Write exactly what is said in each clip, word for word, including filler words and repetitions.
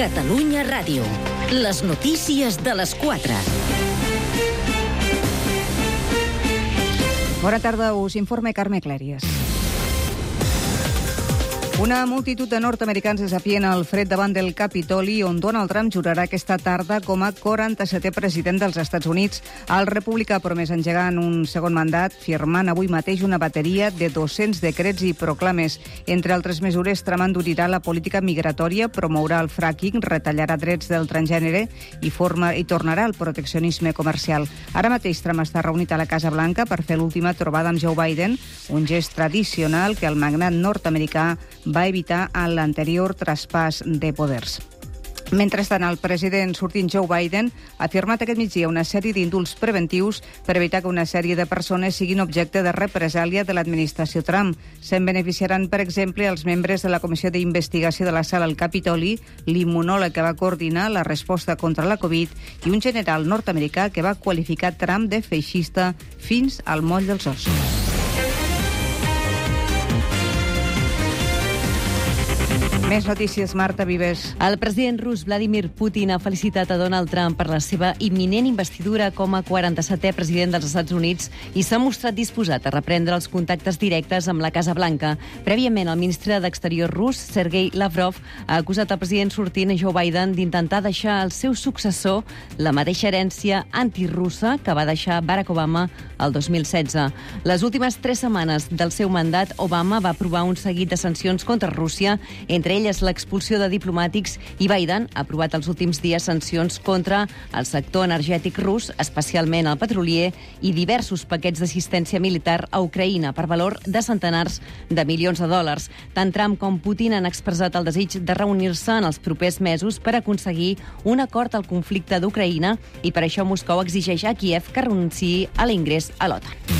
Catalunya Ràdio. Les notícies de les quatre. Bona tarda, us informa Carme Clèries. Una multitud de nord-americans desafien el fred davant del Capitoli, on Donald Trump jurarà aquesta tarda com a quaranta-setè president dels Estats Units. El republicà ha promès engegar en un segon mandat, firmant avui mateix una bateria de dos-cents decrets i proclames. Entre altres mesures, Trump endurirà la política migratòria, promourà el fracking, retallarà drets del transgènere i, forma, i tornarà al proteccionisme comercial. Ara mateix Trump està reunit a la Casa Blanca per fer l'última trobada amb Joe Biden, un gest tradicional que el magnat nord-americà va evitar a l'anterior traspàs de poders. Mentrestant, el president sortint Joe Biden ha firmat aquest migdia una sèrie d'indults preventius per evitar que una sèrie de persones siguin objecte de represàlia de l'administració Trump. Se'n beneficiaran, per exemple, els membres de la Comissió d'Investigació de la Sala al Capitoli, l'immunòleg que va coordinar la resposta contra la Covid i un general nord-americà que va qualificar Trump de feixista fins al moll dels ossos. Més notícies, Marta Vives. El president rus Vladimir Putin ha felicitat a Donald Trump per la seva imminent investidura com a quaranta-setè president dels Estats Units i s'ha mostrat disposat a reprendre els contactes directes amb la Casa Blanca. Prèviament, el ministre d'Exterior rus, Sergei Lavrov, ha acusat el president sortint, Joe Biden, d'intentar deixar al seu successor la mateixa herència antirussa que va deixar Barack Obama el dos mil setze. Les últimes tres setmanes del seu mandat, Obama va aprovar un seguit de sancions contra Rússia, entre elles l'expulsió de diplomàtics, i Biden ha aprovat els últims dies sancions contra el sector energètic rus, especialment el petrolier, i diversos paquets d'assistència militar a Ucraïna per valor de centenars de milions de dòlars. Tant Trump com Putin han expressat el desig de reunir-se en els propers mesos per aconseguir un acord al conflicte d'Ucraïna i per això Moscou exigeix a Kíev que renunciï a l'ingrés a l'OTAN.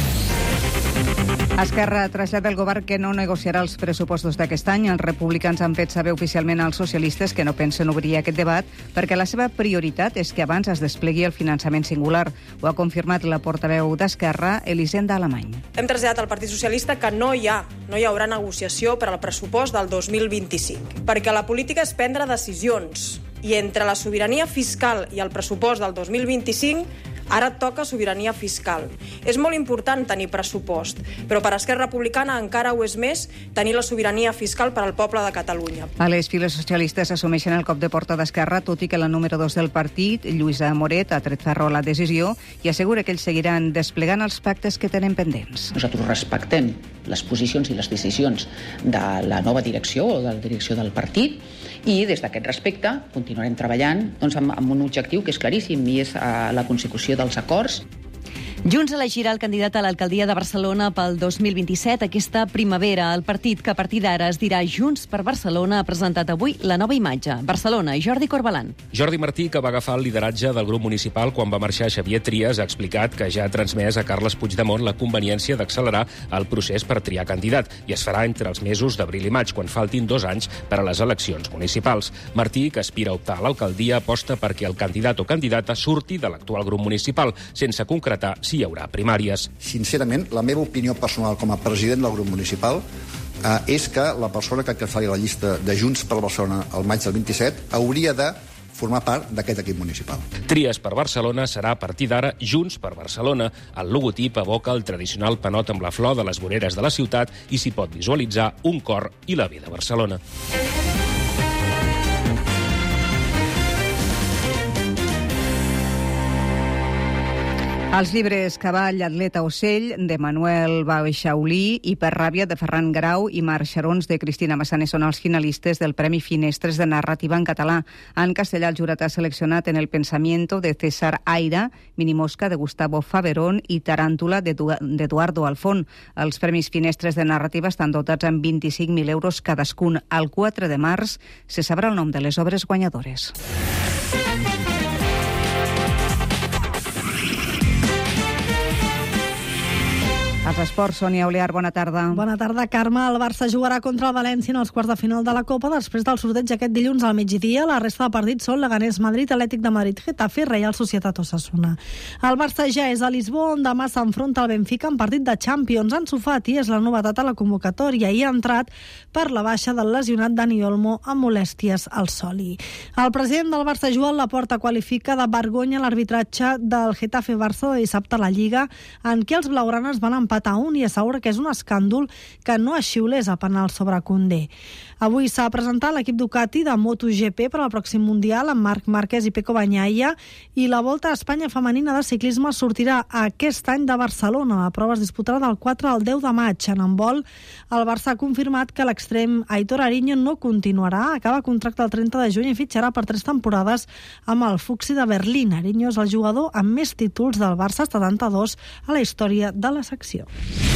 Esquerra trasllada al govern que no negociarà els pressupostos d'aquest any. Els republicans han fet saber oficialment als socialistes que no pensen obrir aquest debat perquè la seva prioritat és que abans es desplegui el finançament singular. Ho ha confirmat la portaveu d'Esquerra, Elisenda Alemany. Hem traslladat al Partit Socialista que no hi ha, no hi haurà negociació per al pressupost del dos mil vint-i-cinc, perquè la política és prendre decisions i entre la sobirania fiscal i el pressupost del dos mil vint-i-cinc ara toca sobirania fiscal. És molt important tenir pressupost, però per Esquerra Republicana encara ho és més tenir la sobirania fiscal per al poble de Catalunya. A les files socialistes assumeixen el cop de porta d'Esquerra, tot i que la número dos del partit, Lluïsa Moret, ha tret ferro a la decisió i assegura que ells seguiran desplegant els pactes que tenen pendents. Nosaltres respectem les posicions i les decisions de la nova direcció o de la direcció del partit i des d'aquest respecte continuarem treballant doncs, amb, amb un objectiu que és claríssim i és uh, la consecució dels acords. Junts elegirà el candidat a l'alcaldia de Barcelona pel dos mil vint-i-set aquesta primavera. El partit que a partir d'ara es dirà Junts per Barcelona ha presentat avui la nova imatge. Barcelona, Jordi Corbalan. Jordi Martí, que va agafar el lideratge del grup municipal quan va marxar Xavier Trias, ha explicat que ja ha transmès a Carles Puigdemont la conveniència d'accelerar el procés per triar candidat i es farà entre els mesos d'abril i maig, quan faltin dos anys per a les eleccions municipals. Martí, que aspira a optar a l'alcaldia, aposta perquè el candidat o candidata surti de l'actual grup municipal, sense concretar si hi haurà primàries. Sincerament, la meva opinió personal com a president del grup municipal eh, és que la persona que encapçali la llista de Junts per Barcelona al maig del vint-i-set hauria de formar part d'aquest equip municipal. Tries per Barcelona serà a partir d'ara Junts per Barcelona. El logotip evoca el tradicional panot amb la flor de les voreres de la ciutat i s'hi pot visualitzar un cor i la V de Barcelona. Els llibres Cavall, Atleta, Ocell, de Manuel Baixaulí i Per ràbia, de Ferran Grau, i Marxarons, de Cristina Massana, són els finalistes del Premi Finestres de Narrativa en Català. En castellà, el jurat ha seleccionat En el pensamiento, de César Aira, Minimosca, de Gustavo Faverón, i Taràntula, d'Eduardo Alfón. Els Premis Finestres de Narrativa estan dotats amb vint-i-cinc mil euros cadascun. El quatre de març se sabrà el nom de les obres guanyadores. Els esports, Sònia Olear, bona tarda. Bona tarda, Carme. El Barça jugarà contra el València en els quarts de final de la Copa després del sorteig aquest dilluns al migdia. La resta de partits són Leganés Madrid, Atlètic de Madrid, Getafe, Real Societat Osasuna. El Barça ja és a Lisboa, on demà s'enfronta al Benfica en partit de Champions. Ansu Fati és la novetat a la convocatòria i ha entrat per la baixa del lesionat Dani Olmo amb molèsties al soli. El president del Barça, Joan Laporta, qualifica de vergonya l'arbitratge del Getafe-Barça de dissabte a la Lliga, en què els blaugranes van empatar un i assegura que és un escàndol que no es xiulés a penal sobre Koundé. Avui s'ha presentat l'equip Ducati de MotoGP per al pròxim Mundial amb Marc Márquez i Pecco Bagnaia, i la Volta a Espanya femenina de ciclisme sortirà aquest any de Barcelona. La prova es disputarà del quatre al deu de maig. En handbol, el Barça ha confirmat que l'extrem Aitor Ariño no continuarà, acaba contracte el trenta de juny i fitxarà per tres temporades amb el Fuxi de Berlín. Ariño és el jugador amb més títols del Barça, setanta-dos, a la història de la secció.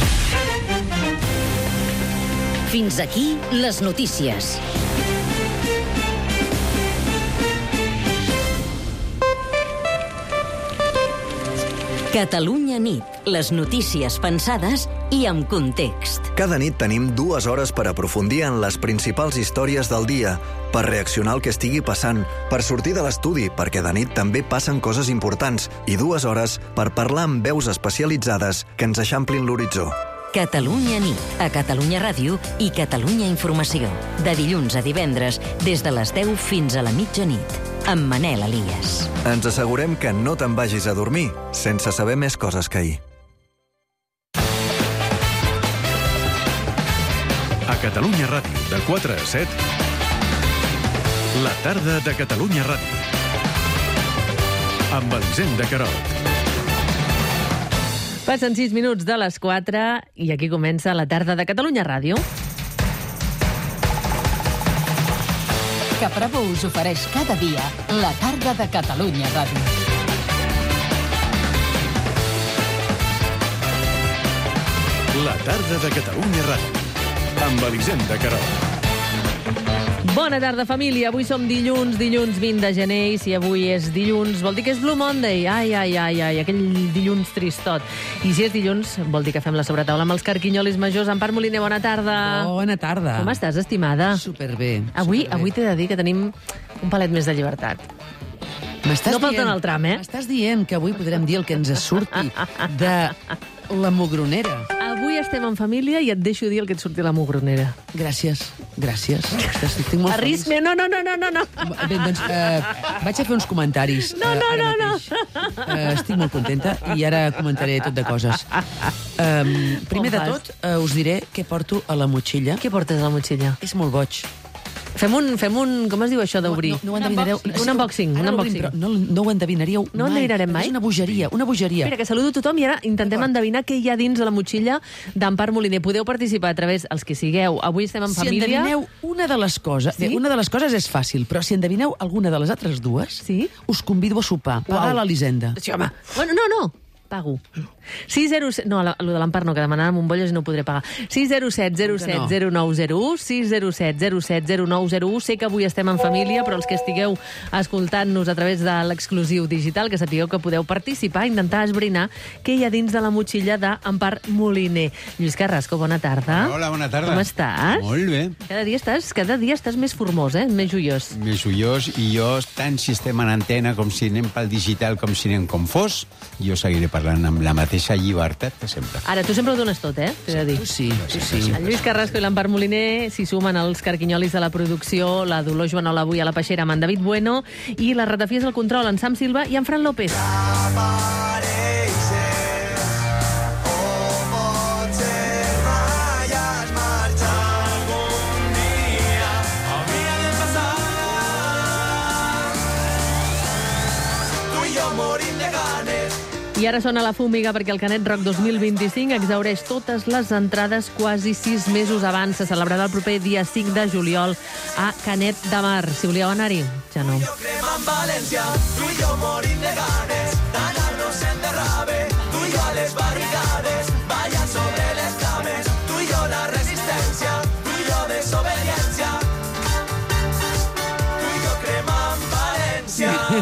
Fins aquí les notícies. Catalunya nit. Les notícies pensades i amb context. Cada nit tenim dues hores per aprofundir en les principals històries del dia, per reaccionar al que estigui passant, per sortir de l'estudi, perquè de nit també passen coses importants, i dues hores per parlar amb veus especialitzades que ens eixamplin l'horitzó. Catalunya nit, a Catalunya Ràdio i Catalunya Informació. De dilluns a divendres, des de les deu fins a la mitjanit, amb Manel Elias. Ens assegurem que no te'n vagis a dormir sense saber més coses que ahir. A Catalunya Ràdio, de quatre a set, la tarda de Catalunya Ràdio, amb Elisenda Queralt. Passen sis minuts de les quatre i aquí comença la tarda de Catalunya Ràdio. Caprabo us ofereix cada dia la tarda de Catalunya Ràdio. La tarda de Catalunya Ràdio, amb Elisenda Queralt. Bona tarda, família. Avui som dilluns, dilluns vint de gener, i si avui és dilluns vol dir que és Blue Monday. Ai, ai, ai, ai, aquell dilluns tristot. I si és dilluns vol dir que fem la sobretaula amb els carquinyolis majors. Empar Moliner, bona tarda. Bona tarda. Com estàs, estimada? Superbé. Avui, superbé. avui t'he de dir que tenim un palet més de llibertat. No pel Donald Trump, eh? M'estàs dient que avui podrem dir el que ens surti de la mugronera. Avui estem en família i et deixo dir el que et surti a la mugronera. Gràcies, gràcies. Estic molt feliç. Arrisme, no, no, no, no, no. Bé, doncs, eh, vaig a fer uns comentaris. No, no, eh, no, no. Eh, estic molt contenta i ara comentaré tot de coses. Um, primer de tot, eh, us diré què porto a la motxilla. Què portes a la motxilla? És molt boig. Fem un, fem un... Com es diu això d'obrir? No, no, no ho endevinareu. Un unboxing. Un unboxing. No, no ho endevinaríeu mai. No ho endevinarem mai? És una bogeria, una bogeria. Espera, que saludo tothom i ara intentem endevinar què hi ha dins de la motxilla d'Empar Moliner. Podeu participar a través, els que sigueu. Avui estem en si família. Si endevineu una de les coses... Sí? Bé, una de les coses és fàcil, però si endevineu alguna de les altres dues, sí? us convido a sopar. Pagar a l'Elisenda. Sí, home. Bueno, no, no. Pago. sis zero set... No, el de l'Empar no, que demanàvem bombolles i no podré pagar. sis zero set zero set zero nou zero u, sis zero set zero set zero nou zero u. Sé que avui estem en família, però els que estigueu escoltant-nos a través de l'exclusiu digital, que sapigueu que podeu participar, intentar esbrinar què hi ha dins de la motxilla d'Empar Moliner. Lluís Carrasco, bona tarda. Hola, bona tarda. Com estàs? Molt bé. Cada dia estàs, cada dia estàs més formós, eh? Més joiós. Més joiós, i jo, tant si estem en antena com si anem pel digital, com si anem com fos, jo seguiré parlant amb la mateixa llibertat que sempre. Ara, tu sempre ho dones tot, eh? T'he de dir. Tu sí, tu sí. El Lluís Carrasco i l'Empar Moliner s'hi sumen els carquinyolis de la producció, la Dolors Joanola avui a la peixera amb en David Bueno, i la Ratafies al control, en Sam Silva i en Fran López. I ara sona la fúmiga perquè el Canet Rock dos mil vint-i-cinc exhaureix totes les entrades quasi sis mesos abans. Se celebrarà el proper dia cinc de juliol a Canet de Mar. Si volíeu anar-hi, ja no. Tu i jo morim de ganes d'anar-nos en derrabe, tu i jo a les barricades, ballant sobre les cames, tu i jo la resistència, tu i jo desobediència, tu i jo cremant València.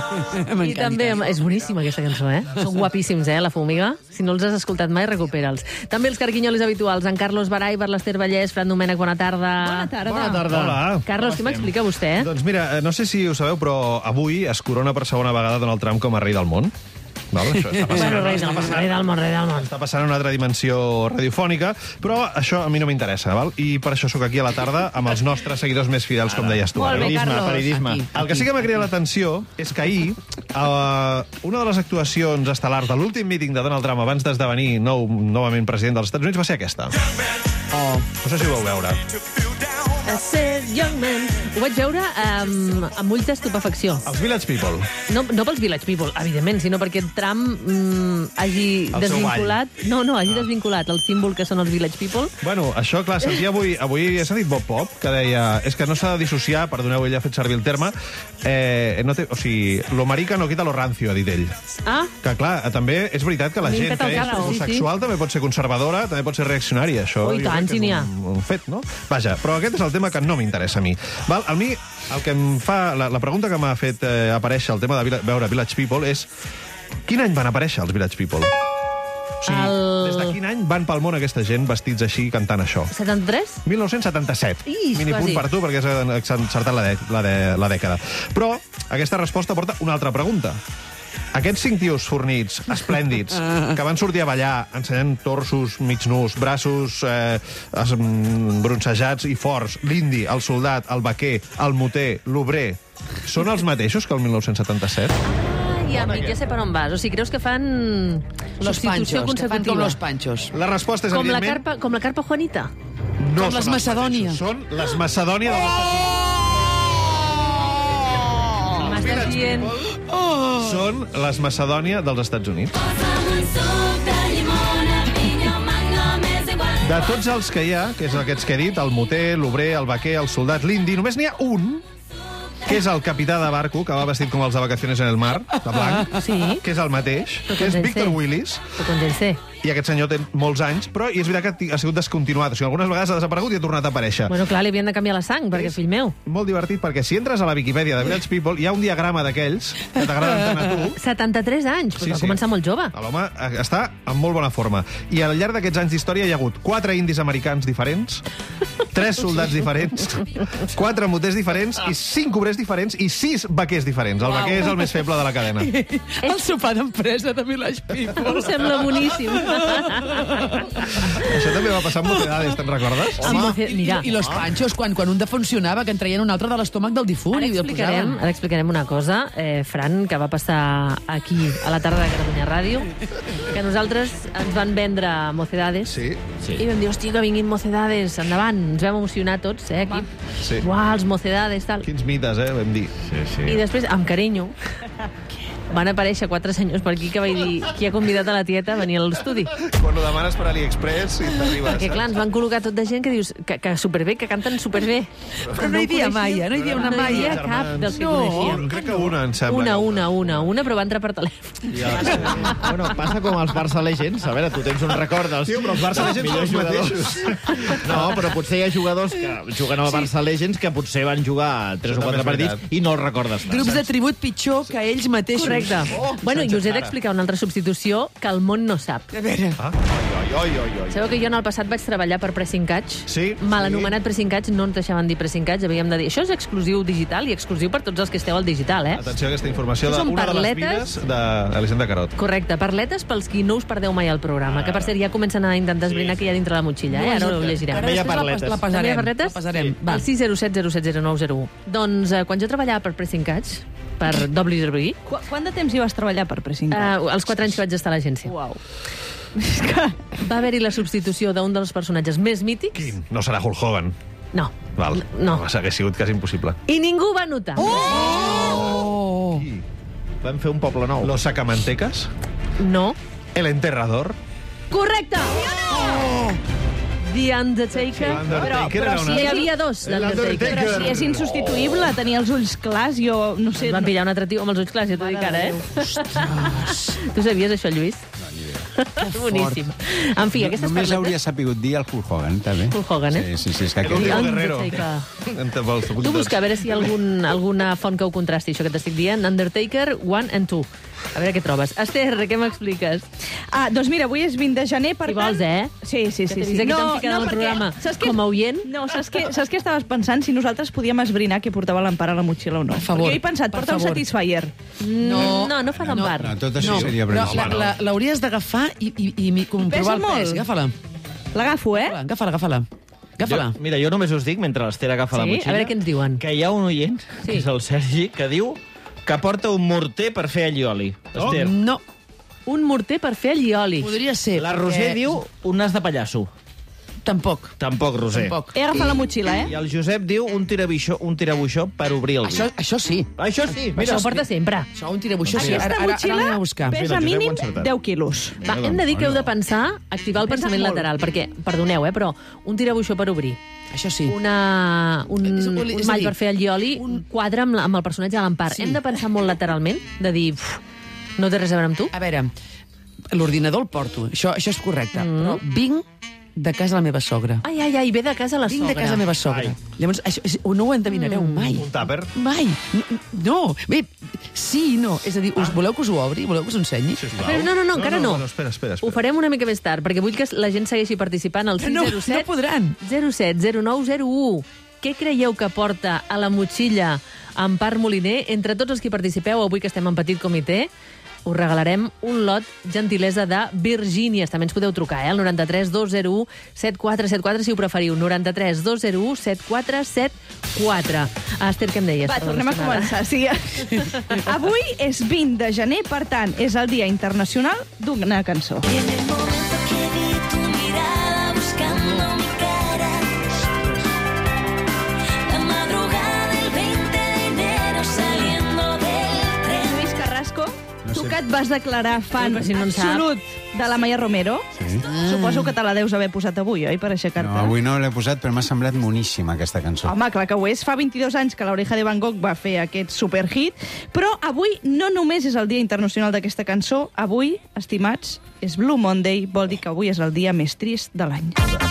I també, és boníssima aquesta cançó, eh? Són guapíssims, eh, La Fumiga. Si no els has escoltat mai, recupera'ls. També els carquinyolis habituals, en Carlos Baraiber, l'Ester Vallès, Fran Domènech, bona tarda. Bona tarda. Bona tarda. Hola. Carlos, què m'explica vostè? Doncs mira, no sé si ho sabeu, però avui es corona per segona vegada Donald Trump com a rei del món. Val? Això està passant, Bueno, rei del món, rei del món, rei del món. Està passant en una altra dimensió radiofònica, però això a mi no m'interessa, val? I per això sóc aquí a la tarda amb els nostres seguidors més fidels, com deies tu. Molt bé, Periodisme, Carlos. periodisme. Aquí, El que sí que m'ha cridat l'atenció és que ahir uh, una de les actuacions estel·lars de l'últim míting de Donald Trump abans d'esdevenir nou, novament president dels Estats Units va ser aquesta. Oh. No sé si ho vau veure. I said young man. Ho vaig veure um, amb ulls d'estupefacció. Els Village People. No, no pels Village People, evidentment, sinó perquè Trump mm, hagi El seu desvinculat... No, no, hagi desvinculat el símbol que són els Village People. Bueno, això, clar, sentia avui... Avui he sentit Bob Pop, que deia... És que no s'ha de dissociar, perdoneu, ell ha fet servir el terme, eh, no té, o sigui, lo marica no quita lo rancio, ha dit ell. Ah, Que, clar, també és veritat que la A mi em gent peta el que és cap, sí, homosexual també pot ser conservadora, també pot ser reaccionària, això Oh, i jo tant, crec que si n'hi ha. és un, un fet, no? Vaja, però aquest és el tema que no m'interessa a mi. Val? A mi, el que em fa... La, la pregunta que m'ha fet eh, aparèixer el tema de Vila- veure Village People és quin any van aparèixer els Village People? O sigui, El- des de quin any van pel món aquesta gent vestits així cantant això? setanta-tres? mil nou-cents setanta-set. Ix, Mini punt quasi. per tu, perquè has encertat la, de, la, de, la dècada. Però aquesta resposta porta una altra pregunta. Aquests cinc tios fornits, esplèndids, que van sortir a ballar ensenyant torsos mig nus, braços eh, es- mm, bronzejats i forts, l'indi, el soldat, el vaquer, el moter, l'obrer, són els mateixos que el mil nou-cents setanta-set? Ai, amic, ja sé per on vas. O sigui, creus que fan Los substitució panchos, que fan com consecutiva? los panchos. La resposta és, Com la, evidentment... carpa, com la carpa Juanita? No Com les són els Macedònia. mateixos, Són les Macedònia dels Estats Units. M'estàs dient... Són les Macedònia dels Estats Units. De tots els que hi ha, que és aquests que he dit, el moter, l'obrer, el vaquer, el soldat, l'indi, només n'hi ha un, que és el capità de barco, que va vestit com els de Vacaciones en el Mar, de blanc, Sí. que és el mateix, Però que és com deu Víctor ser. Willis, Però com deu ser. i aquest senyor té molts anys, però i és veritat que ha sigut descontinuat. O sigui, algunes vegades ha desaparegut i ha tornat a aparèixer. Bueno, clar, li havien de canviar la sang, perquè, fill meu... Molt divertit, perquè si entres a la Viquipèdia de Village People, hi ha un diagrama d'aquells que t'agraden tant a tu. setanta-tres anys, però va començar molt jove. L'home està en molt bona forma. I al llarg d'aquests anys d'història hi ha hagut quatre indis americans diferents, tres soldats diferents, quatre moters diferents i cinc obrers diferents i sis vaquers diferents. El vaquer és el més feble de la cadena. El sopar d'empresa de Village People. Em sembla boníssim. Això també va passar amb Mocedades, te'n recordes? Amb Moce- Mira. I, I los panchos, quan, quan un defuncionava, que en traien un altre de l'estómac del difunt Ara i el explicarem, posaven. ara explicarem una cosa, eh, Fran, que va passar aquí, a la tarda de Catalunya Ràdio, que nosaltres ens van vendre Mocedades, Sí. sí. i vam dir, hòstia, que vinguin Mocedades, endavant. Ens vam emocionar tots, eh, aquí. Sí. Uau, els Mocedades, tal. Quins mites, eh, vam dir. Sí, sí. I després, amb carinyo, van aparèixer quatre senyors per aquí que vaig dir qui ha convidat a la tieta a venir a l'estudi. Quan ho demanes per AliExpress i t'arriba, Perquè, clar, ens van col·locar tot de gent que dius que, que superbé, que canten superbé. Però no hi havia Maia, no hi havia una No hi havia Maia. cap dels que No. coneixíem. Crec que una, em sembla. Una, una, una, una, però va entrar per telèfon. Ja, sí. Bueno, passa com els Barça Legends. A veure, tu tens un record dels Tio, però els Barça Legends són millors els jugadors. mateixos. No, però potser hi ha jugadors que juguen al Barça Legends que potser van jugar tres Això o quatre també és partits i no els recordes tant. Grups de tribut pitjor que ells mateixos. Correcte. Bueno, i us he d'explicar una altra substitució que el món no sap. A veure. Ah, oi, oi, oi, oi. Sabeu que jo en el passat vaig treballar per Pressing Catch? Sí, Mal sí. anomenat Pressing Catch, no ens deixaven dir Pressing Catch, havíem de dir, això és exclusiu digital i exclusiu per tots els que esteu al digital, eh? Atenció a aquesta informació Això són d'una de les parletes. vides d'Elisenda Carot. Correcte, parletes pels qui no us perdeu mai el programa, que per cert ja comencen a intentar esbrinar que hi ha dintre la motxilla, eh? Ara ho llegirem. Ara després la, la També hi passarem. ha parletes? La passarem. Va. El sis zero set zero set zero nou zero u. Doncs eh, quan jo treballava per Pressing Catch, per W W E, Qu Quant de temps hi vas treballar per Pressing eh, Catch? els quatre anys que vaig estar a l'agència. Uau. Va haver-hi la substitució d'un dels personatges més mítics. Quin? No serà Hulk Hogan. No. Val. No. Hauria sigut quasi impossible. I ningú va notar. Oh! Qui? Vam fer un poble nou. Los Sacamanteques? No. El Enterrador? Correcte! Oh! The Undertaker. Però, però si Hi és, havia dos d'Undertaker. però si és insubstituïble, tenia els ulls clars, jo no sé... Van pillar un altre tio amb els ulls clars, ja t'ho dic ara, eh? Tu sabies això, Lluís? No, ni idea. Boníssim. En fi, aquestes Només parletes... hauria sapigut dir el Hulk Hogan, també. Hulk Hogan, eh? Sí, sí, sí. És que El último aquell... guerrero. Undertaker. Tu busca a veure si hi ha algun, alguna font que ho contrasti, això que t'estic dient. Undertaker, one and two. A veure què trobes. Esther, què m'expliques? Ah, doncs mira, avui és vint de gener, per Si tant... vols, eh? Sí, sí, Que sí. t'he sí. vist aquí tan ficada al perquè- programa. saps què- Com a oient. No, saps què, saps què estaves pensant? Si nosaltres podíem esbrinar què portava l'Empar a la motxilla o no. Per favor, Perquè jo he pensat, per porta un favor. Satisfyer. No, no, no fa d'empar. No, tot això No, seria però broma. la- la- l'hauries d'agafar i, i, i mi- comprovar Pesa el molt. pes. Agafa-la. L'agafo, eh? Agafa-la, agafa-la. Agafa-la. Jo, mira, jo només us dic, mentre l'Ester agafa la Sí? motxilla... A veure què ens diuen. Que hi ha un oient, Sí. que és el Sergi, que diu que porta un morter per fer allioli. Oh, Ester. No. Un morter per fer allioli. Podria ser. La Roser perquè- diu un nas de pallasso. Tampoc. Tampoc, Roser. Tampoc. He agafat la motxilla, I eh? el Josep diu un tirabuixó, un tirabuixó per obrir el vi. Això, això sí. Això sí, Mira, això ho porta sempre. Això, un tirabuixó. Sí. Aquesta Ara, ara, ara motxilla l'anem a buscar. pesa Mira, Josep, mínim ho ha encertat. deu quilos. Va, hem de dir que heu de pensar, activar el Pensa pensament molt. lateral, perquè, perdoneu, eh, però un tirabuixó per obrir, Això sí. una, un, És- un, és a mall dir, per fer allioli, un quadre amb, la, amb el personatge de l'Empar. Sí. Hem de pensar molt lateralment, de dir, uf, no té res a veure amb tu? A veure, l'ordinador el porto. Això, això és correcte. Mm. Però vinc de casa de la meva sogra. Ai, ai, ai, ve de casa la Vinc sogra. de casa de la meva sogra. Ai. Llavors, això, és- no ho endevinareu Mm. mai. Un tàper? Mai. No, no. Bé, sí i no. És a dir, us voleu que us ho obri? Voleu que us ho ensenyi? Sisplau. Però no, no, no, encara no. no, no espera, espera, Ho espera. farem una mica més tard, perquè vull que la gent segueixi participant al sis No, zero set no podran. zero set zero nou zero u. Què creieu que porta a la motxilla Empar Moliner? Entre tots els que participeu, avui que estem en petit comitè, us regalarem un lot gentilesa de Virgínies. També ens podeu trucar, eh? Al noranta-tres dos zero u set quatre set quatre, si ho preferiu. noranta-tres dos zero u set quatre set quatre. Esther, què em deies? Va, Perdona, tornem a estimada. començar. Sí. Avui és vint de gener, per tant, és el Dia Internacional d'una cançó. Lluís Carrasco, tu que et vas declarar fan Però si no en sap. absolut de la Maya Romero, Sí. suposo que te la deus haver posat avui, oi, per aixecar-te? No, avui no l'he posat, però m'ha semblat moníssima aquesta cançó. Home, clar que ho és. Fa vint-i-dos anys que l'Oreja de Van Gogh va fer aquest superhit, però avui no només és el Dia Internacional d'aquesta cançó, avui, estimats, és Blue Monday, vol dir que avui és el dia més trist de l'any.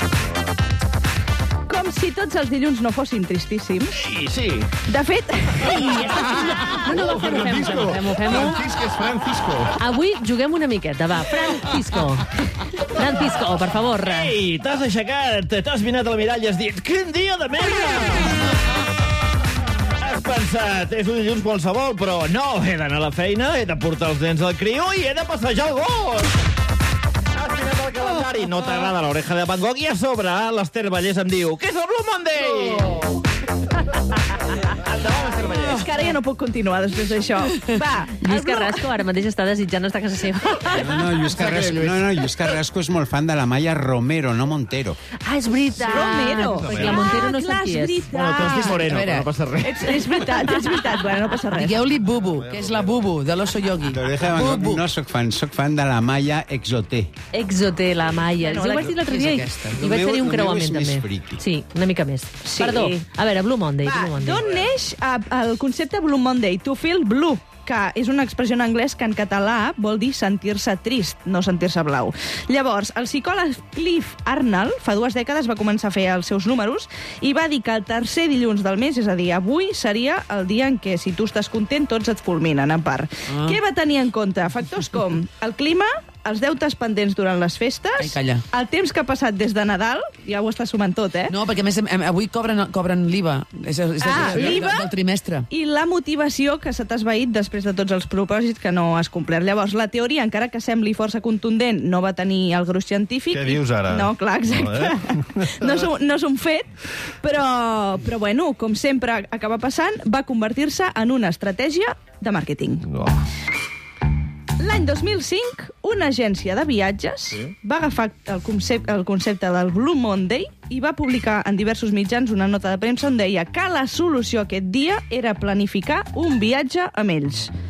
Com si tots els dilluns no fossin tristíssims. Sí, sí. De fet... No, no, va, fem-ho, fem-ho, fem-ho, fem-ho. Francisco és Francisco. Avui juguem una miqueta, va. Francisco. Francisco, per favor. Ei, t'has aixecat, t'has mirat al mirall i has dit quin dia de merda! Has pensat, és un dilluns qualsevol, però no, he d'anar a la feina, he de portar els nens al crió i he de passejar el gos! Has mirat el calendari, no t'agrada l'Oreja de Van Gogh i a sobre l'Ester Vallès em diu que és el Blue Monday! Endavant,Ester Vallès. És que ara ja no puc continuar després d'això. Va, Lluís Carrasco ara mateix està desitjant estar a casa seva. No, no, Lluís Carrasco, no, no, Lluís Carrasco és molt fan de la Maya Romero, no Montero. Ah, és veritat. Romero. Perquè la Montero no Ah, clar, sap qui és és. veritat. Bueno, tu has dit Moreno, A veure. però no passa res. És, és veritat, és veritat. Bueno, no passa res. Digueu-li Bubu, que és la Bubu, de l'Oso Yogi. L'Oreja de Van Gogh no sóc fan, sóc fan de la Maya Exoté. Exoté, la Maia. Bueno, Sí, ho la- vaig dir l'altre Què és dia i, aquesta? i El vaig meu- tenir un el meu creuament, és més també. friqui. Sí, una mica més. Sí. Perdó. A veure, Blue Monday. Va, Blue Monday. d'on neix eh, el concepte Blue Monday? To feel blue, que és una expressió en anglès que en català vol dir sentir-se trist, no sentir-se blau. Llavors, el psicòleg Cliff Arnold fa dues dècades va començar a fer els seus números i va dir que el tercer dilluns del mes, és a dir, avui, seria el dia en què, si tu estàs content, tots et fulminen, en part. Ah. Què va tenir en compte? Factors com el clima, els deutes pendents durant les festes, Ai, calla. el temps que ha passat des de Nadal, ja ho està sumant tot, eh? No, perquè a més em- em- avui cobren, cobren l'I V A. És, és, Ah, és, l'I V A? del trimestre. I la motivació que se t'ha esvaït després de tots els propòsits que no has complert. Llavors, la teoria, encara que sembli força contundent, no va tenir el gruix científic. Què dius ara? No, clar, exacte. No, eh? No, és, un, no és un fet, però, però bueno, com sempre acaba passant, va convertir-se en una estratègia de màrqueting. No. L'any dos mil cinc, una agència de viatges sí. va agafar el concepte, el concepte del Blue Monday i va publicar en diversos mitjans una nota de premsa on deia que la solució aquest dia era planificar un viatge amb ells.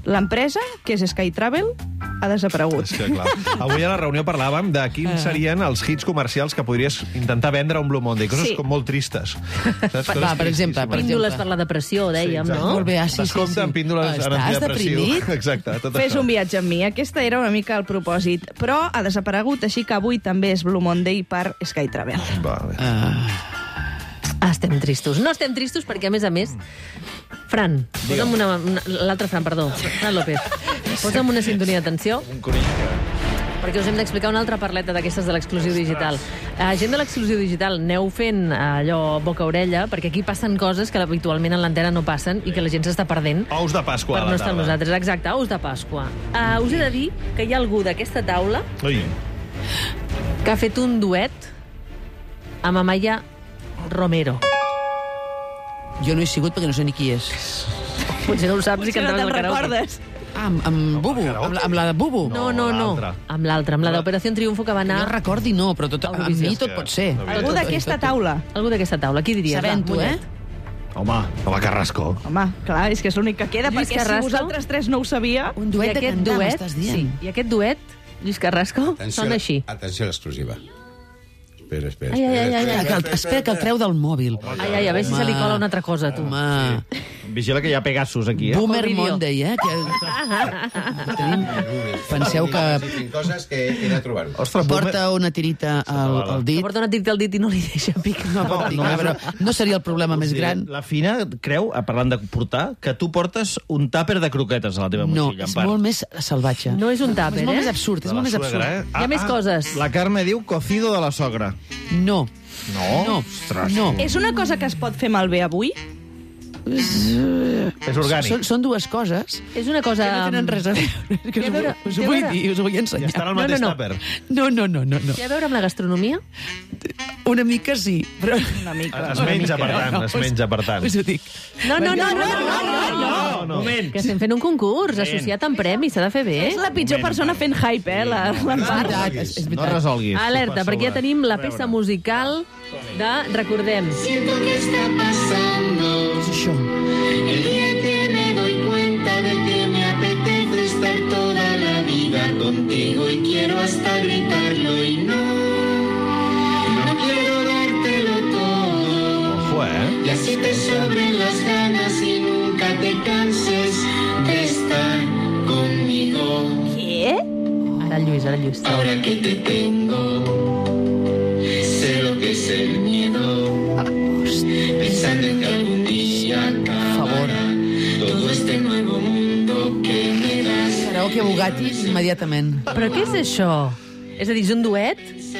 L'empresa, que és Sky Travel, ha desaparegut. És que, clar. Avui a la reunió parlàvem de quins serien els hits comercials que podries intentar vendre a un Blue Monday. Coses Sí. com molt tristes. Saps? Coses Va, per exemple, per Píndoles exemple. per la depressió, dèiem, exacte. no? Molt bé, ah, sí, sí, Descompte sí. en píndoles Estàs en antidepressiu. deprimit? Exacte, tot Fes això. un viatge amb mi. Aquesta era una mica el propòsit. Però ha desaparegut, així que avui també és Blue Monday per Sky Travel. Vale. Ah, estem tristos. No estem tristos perquè, a més a més, Fran, posa'm una... una L'altre Fran, perdó, Fran López. Posa'm una sintonia d'atenció, Un conill que... perquè us hem d'explicar una altra parleta d'aquestes de l'exclusiu digital. Uh, gent de l'exclusiu digital, aneu fent allò boca-orella, perquè aquí passen coses que habitualment en l'antena no passen i que la gent s'està perdent. Ous de Pasqua Per a no la estar amb taula. nosaltres. Exacte, ous de Pasqua. Uh, us he de dir que hi ha algú d'aquesta taula Ui. que ha fet un duet amb Amaya Romero. Jo no he sigut perquè no sé ni qui és. Potser no ho saps i Potser no cantaves te'n al karaoke. recordes. Ah, amb, amb Bubu, amb, la- amb la de Bubu. No, no, no. l'altra. Amb l'altra, amb la d'Operació Triunfo que va No anar... recordi, no, però tot, amb mi tot pot ser. Algú d'aquesta taula. Algú d'aquesta taula, qui diries? Sabent-ho, Va, eh? Mollet. Home, home, Carrasco. Home, clar, és que és l'únic que queda, Lluís perquè Carrasco? si vosaltres tres no ho sabia... Un I duet de aquest cantar, duet, m'estàs dient. sí, i aquest duet, Lluís Carrasco, sona així. Atenció a l'exclusiva. Espera, espera, Ai, ai, ai, ai, Espera, que el, espera que el treu del mòbil. Ai, ai, a veure si se li cola una altra cosa, tu. Home, Vigila que hi ha Pegasus aquí, eh? Boomer El vídeo. Monday, eh? Que... Tenim... Penseu que Tinc coses que he de trobar-ho. Ostres, Boomer... porta una tirita al, al Que dit. porta una tirita al dit i no li deixa pic. No, pot dir, ah, però no seria el problema més gran. La Fina creu, a parlant de portar, que tu portes un tàper de croquetes a la teva No, motxilla. és en part. molt més salvatge. No és un tàper, És molt eh? més absurd, és De la molt més suegra, absurd. eh? Hi ha més coses. La Carme diu cocido de la sogra. No. No? No. Ostres. No. És una cosa que es pot fer malbé avui? És orgànic. Són, són dues coses És una cosa... que no tenen res a veure. Que Té a us, veure- us té ho a vull veure- dir, us ho vull I ensenyar. estan al No, mateix no, no. tàper. No, no, no, no, no. Té a veure amb la gastronomia? Una mica sí, però... Una mica. Es menja, per tant, es menja, per tant. Us ho dic. No, no, no, no, no, no, no. No, no. Moment. Que estem fent un concurs associat amb premis, s'ha de fer bé. És la pitjor persona fent hype, eh, la, És l'Empar. veritat, és, és No veritat. resolguis. Alerta, perquè ja tenim la peça musical de, recordem, Què és això? El día que me doy cuenta de que me apetece estar toda la vida contigo y quiero hasta gritarlo y no, no quiero dártelo todo. Ojo, eh? Y así te sobren las ganas y nunca te canses de estar conmigo. Què? ara el Lluís, ara el Lluís. Ahora que te tengo, sé lo que es el miedo. Pensando en que algún día acabará todo este nuevo mundo que me das. Karaoke Bugatti immediatament. Però què és això? És a dir, és un duet?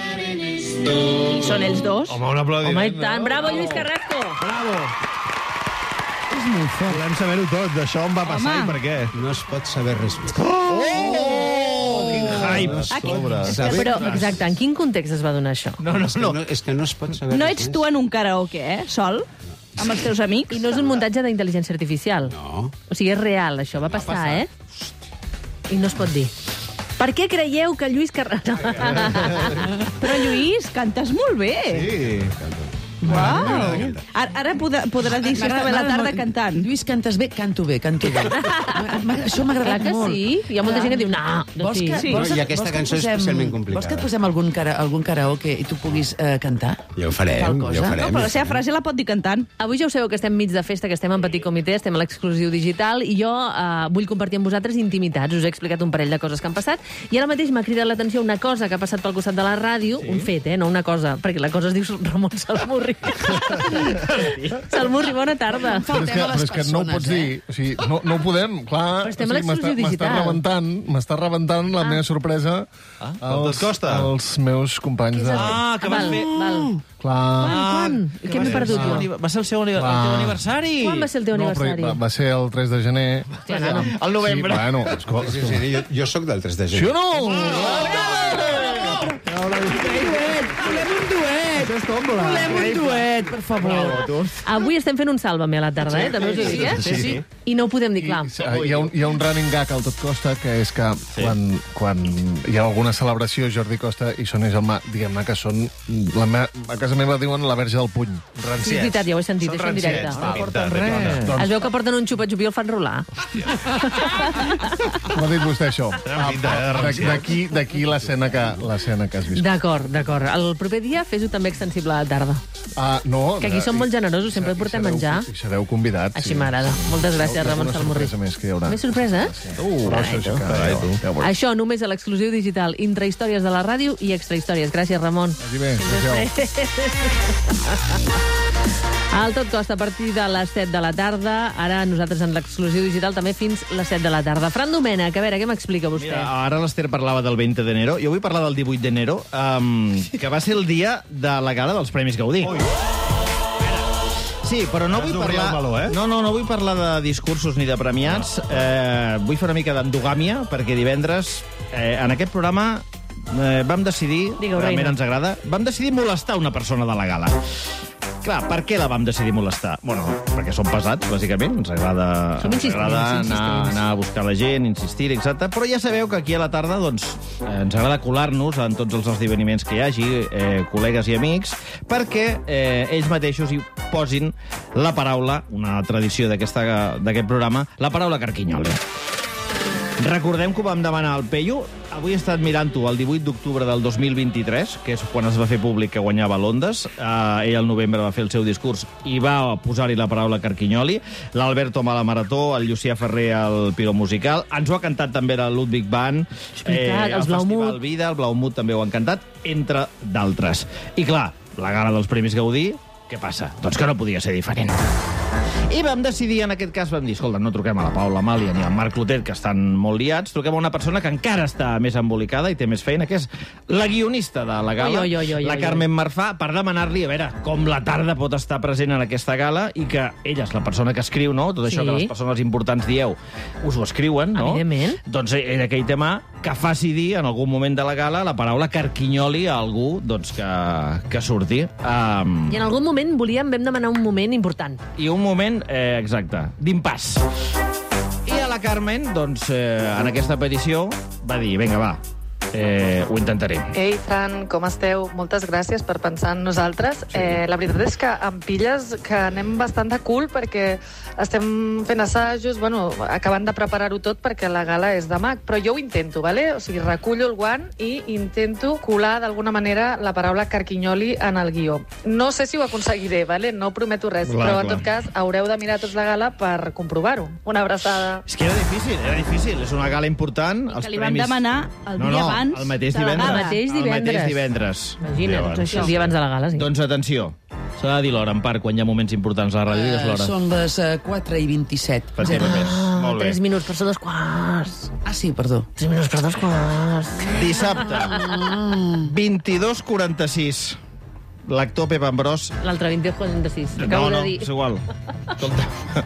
I són ells dos? Home, un aplaudiment. Home, i tant. Bravo, Lluís Carrasco! Bravo. És molt fort. Volem saber-ho tot, d'això on va passar Home. i per què. No es pot saber res. Oh! Quin hype! Sobre. Però, exacte, en quin context es va donar això? No, no, És que no. no, és que no es pot saber No res ets més. tu en un karaoke, eh? Sol? Amb els teus amics? I no és un muntatge d'intel·ligència artificial. No. O sigui, és real, això. Va passar, eh? I no es pot dir. Per què creieu que Lluís Carrasco... Però, Lluís, cantes molt bé. Sí. Uau. Ara, ara podrà, podrà dir si està bé la tarda cantant. Lluís, cantes bé? Canto bé, canto bé. M'ha- Això m'ha Clar agradat que molt. sí. Hi ha molta gent que diu, no, no Vols sí. que, Sí. vols, No, i aquesta vols que cançó és posem- especialment complicada. Vols que et posem algun, cara, algun karaoke i tu puguis eh, cantar? Ja ho farem, Tal ja cosa. ho No, farem. però la seva frase la pot dir cantant. Avui ja ho sabeu que estem mig de festa, que estem en petit comitè, estem a l'exclusiu digital, i jo eh, vull compartir amb vosaltres intimitats. Us he explicat un parell de coses que han passat, i ara mateix m'ha cridat l'atenció una cosa que ha passat pel costat de la ràdio, sí? Un fet, eh, no una cosa, perquè la cosa es diu Ramon Salmurri. Salmurri, bona tarda. Però és que, però és que no ho pots dir. O sigui, no, no ho podem, clar. Però estem o a sigui, m'està- l'exclusiu M'està digital. rebentant, m'està rebentant la meva sorpresa Ah, quantes costa? als meus companys de... Ah, que vas Val, fer... val. Clar. Quan? que Què va m'he ser perdut el seu jo? anive- Va ser el seu anive- el Clar. teu aniversari. Quan va ser el teu No, però aniversari? va, va ser el tres de gener. Hòstia, nano. Al novembre. Sí, bueno, escolta. Sí, sí, sí, jo, jo sóc del tres de Sí gener. o no? Volem un duet! Això és tombola. Volem un duet, per favor. Bravo, tu. Avui estem fent un Sálvame a la tarda, eh? També us ho dic, eh? Sí, sí. I no ho podem dir clar. Hi ha, un, hi ha un running gag al Tot Costa, que és que sí. quan, quan hi ha alguna celebració, Jordi Costa i Sònia Gelmà, diguem-ne que són... La me, a casa meva diuen la verge del puny. Ranciets. Sí, és veritat, ja ho he sentit, això en directe. No porten res. Doncs... Es veu que porten un xupa-xupi i el fan rolar. Ho ha dit vostè, això. D'aquí d'aquí l'escena que, l'escena que has vist. D'acord, d'acord. El proper dia fes-ho també extensible a la tarda. Ah, no. Que aquí som molt generosos, sempre portem menjar. I sereu convidats. Així m'agrada. Moltes gràcies, Ramon Salmorri. Més que hi haurà. Més sorpreses? Uh, Carai, tu. Carai, tu. Ja Això només a l'exclusiu digital. Intrahistòries de la ràdio i extrahistòries. Gràcies, Ramon. Vagi bé. Al Tot Costa, a partir de les set de la tarda. Ara nosaltres en l'exclusiu digital també fins les set de la tarda. Fran Domènech, a veure, què m'explica vostè? Mira, ara l'Ester parlava del vint d'enero. Jo vull parlar del divuit d'enero, um, que va ser el dia de la gala dels Premis Gaudí. Ui. Sí, però no vull parlar... Meló, eh? No, no, no vull parlar de discursos ni de premiats. Eh, vull fer una mica d'endogàmia, perquè divendres, eh, en aquest programa, eh, vam decidir... Digueu, realment reina. ens agrada. Vam decidir molestar una persona de la gala. Clar, per què la vam decidir molestar? Bueno, perquè som pesats, bàsicament. Ens agrada, ens agrada anar, anar a buscar la gent, insistir, etcètera. Però ja sabeu que aquí a la tarda doncs, eh, ens agrada colar-nos en tots els esdeveniments que hi hagi, eh, col·legues i amics, perquè eh, ells mateixos hi posin la paraula, una tradició d'aquest programa, la paraula carquinyoli. Recordem que ho vam demanar al Peyu. Avui he estat mirant-ho el divuit d'octubre del dos mil vint-i-tres, que és quan es va fer públic que guanyava l'Ondes. Uh, ell al novembre va fer el seu discurs i va posar-hi la paraula carquinyoli. L'Alberto a la Marató, el Llucià Ferrer al Piro Musical. Ens ho ha cantat també la Ludwig Band. Veritat, eh, el Festival Vida, el Blaumut també ho han cantat, entre d'altres. I clar, la gala dels Premis Gaudí, què passa? Doncs que no podia ser diferent. I vam decidir, en aquest cas, vam dir, escolta, no truquem a la Paula Amàlia ni al Marc Clotet, que estan molt liats, truquem a una persona que encara està més embolicada i té més feina, que és la guionista de la gala, oi, oi, oi, oi, la Carmen Marfà, per demanar-li, a veure, com la tarda pot estar present en aquesta gala i que ella és la persona que escriu, no? Tot això Sí. que les persones importants dieu, us ho escriuen, no? Evidentment. Doncs era aquell tema que faci dir, en algun moment de la gala, la paraula carquinyoli a algú doncs, que, que surti. Um, I en algun moment volíem, vam demanar un moment important. I un moment, eh, exacte, d'impàs. I a la Carmen, doncs, eh, en aquesta petició, va dir, vinga, va, eh, ho intentaré. Ei, Fran, com esteu? Moltes gràcies per pensar en nosaltres. Sí. Eh, la veritat és que em pilles que anem bastant de cul perquè estem fent assajos, bueno, acabant de preparar-ho tot perquè la gala és demà, però jo ho intento, ¿vale? O sigui, recullo el guant i intento colar d'alguna manera la paraula carquinyoli en el guió. No sé si ho aconseguiré, ¿vale? No prometo res, Clar, però en clar. tot cas haureu de mirar tots la gala per comprovar-ho. Una abraçada. És que era difícil, era difícil. És una gala important. Que li vam demanar el dia no, no, abans el mateix de la divendres. gala. El mateix divendres. El mateix divendres. Imagina't, Llavors, això. El dia abans de la gala, sí. Doncs atenció, s'ha de dir l'hora, en part, quan hi ha moments importants a la ràdio, digues Uh, l'hora. són les uh, quatre i vint-i-set. Efectivament. Ah, Molt bé. tres minuts per ser dos quarts. Ah, sí, perdó. Tres minuts per dos quarts. Dissabte, vint-i-dos quaranta-sis. L'actor Pep Ambrós... L'altre vint-i-dos quaranta-sis. No, Acabo no, de dir. és igual. Escolta.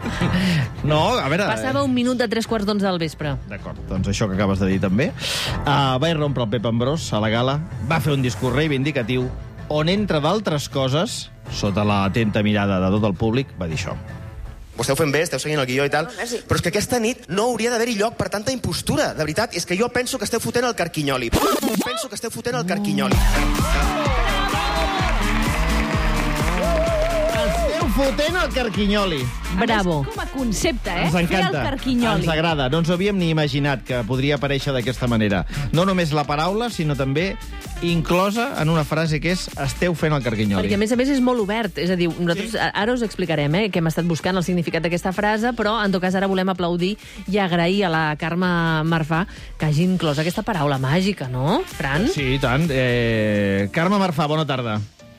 No, a veure... Passava un minut de tres quarts d'onze del vespre. D'acord, doncs això que acabes de dir també. Uh, va irrompre el Pep Ambrós a la gala, va fer un discurs reivindicatiu on, entre d'altres coses, sota l'atenta mirada de tot el públic, va dir això. Ho esteu fent bé, esteu seguint el guió i tal, però és que aquesta nit no hauria d'haver-hi lloc per tanta impostura. De veritat, és que jo penso que esteu fotent el carquinyoli. Penso que esteu fotent el carquinyoli. Esteu fotent el carquinyoli. Bravo. Com a concepte, eh? Ens Fer el encanta, carquinyoli. ens agrada. No ens ho havíem ni imaginat que podria aparèixer d'aquesta manera. No només la paraula, sinó també inclosa en una frase que és esteu fent el carquinyoli. Perquè, a més a més, és molt obert. És a dir, nosaltres sí. ara us explicarem eh, que hem estat buscant el significat d'aquesta frase, però, en tot cas, ara volem aplaudir i agrair a la Carme Marfà que hagi inclòs aquesta paraula màgica, no, Fran? Sí, i tant. Eh, Carme Marfà, bona tarda.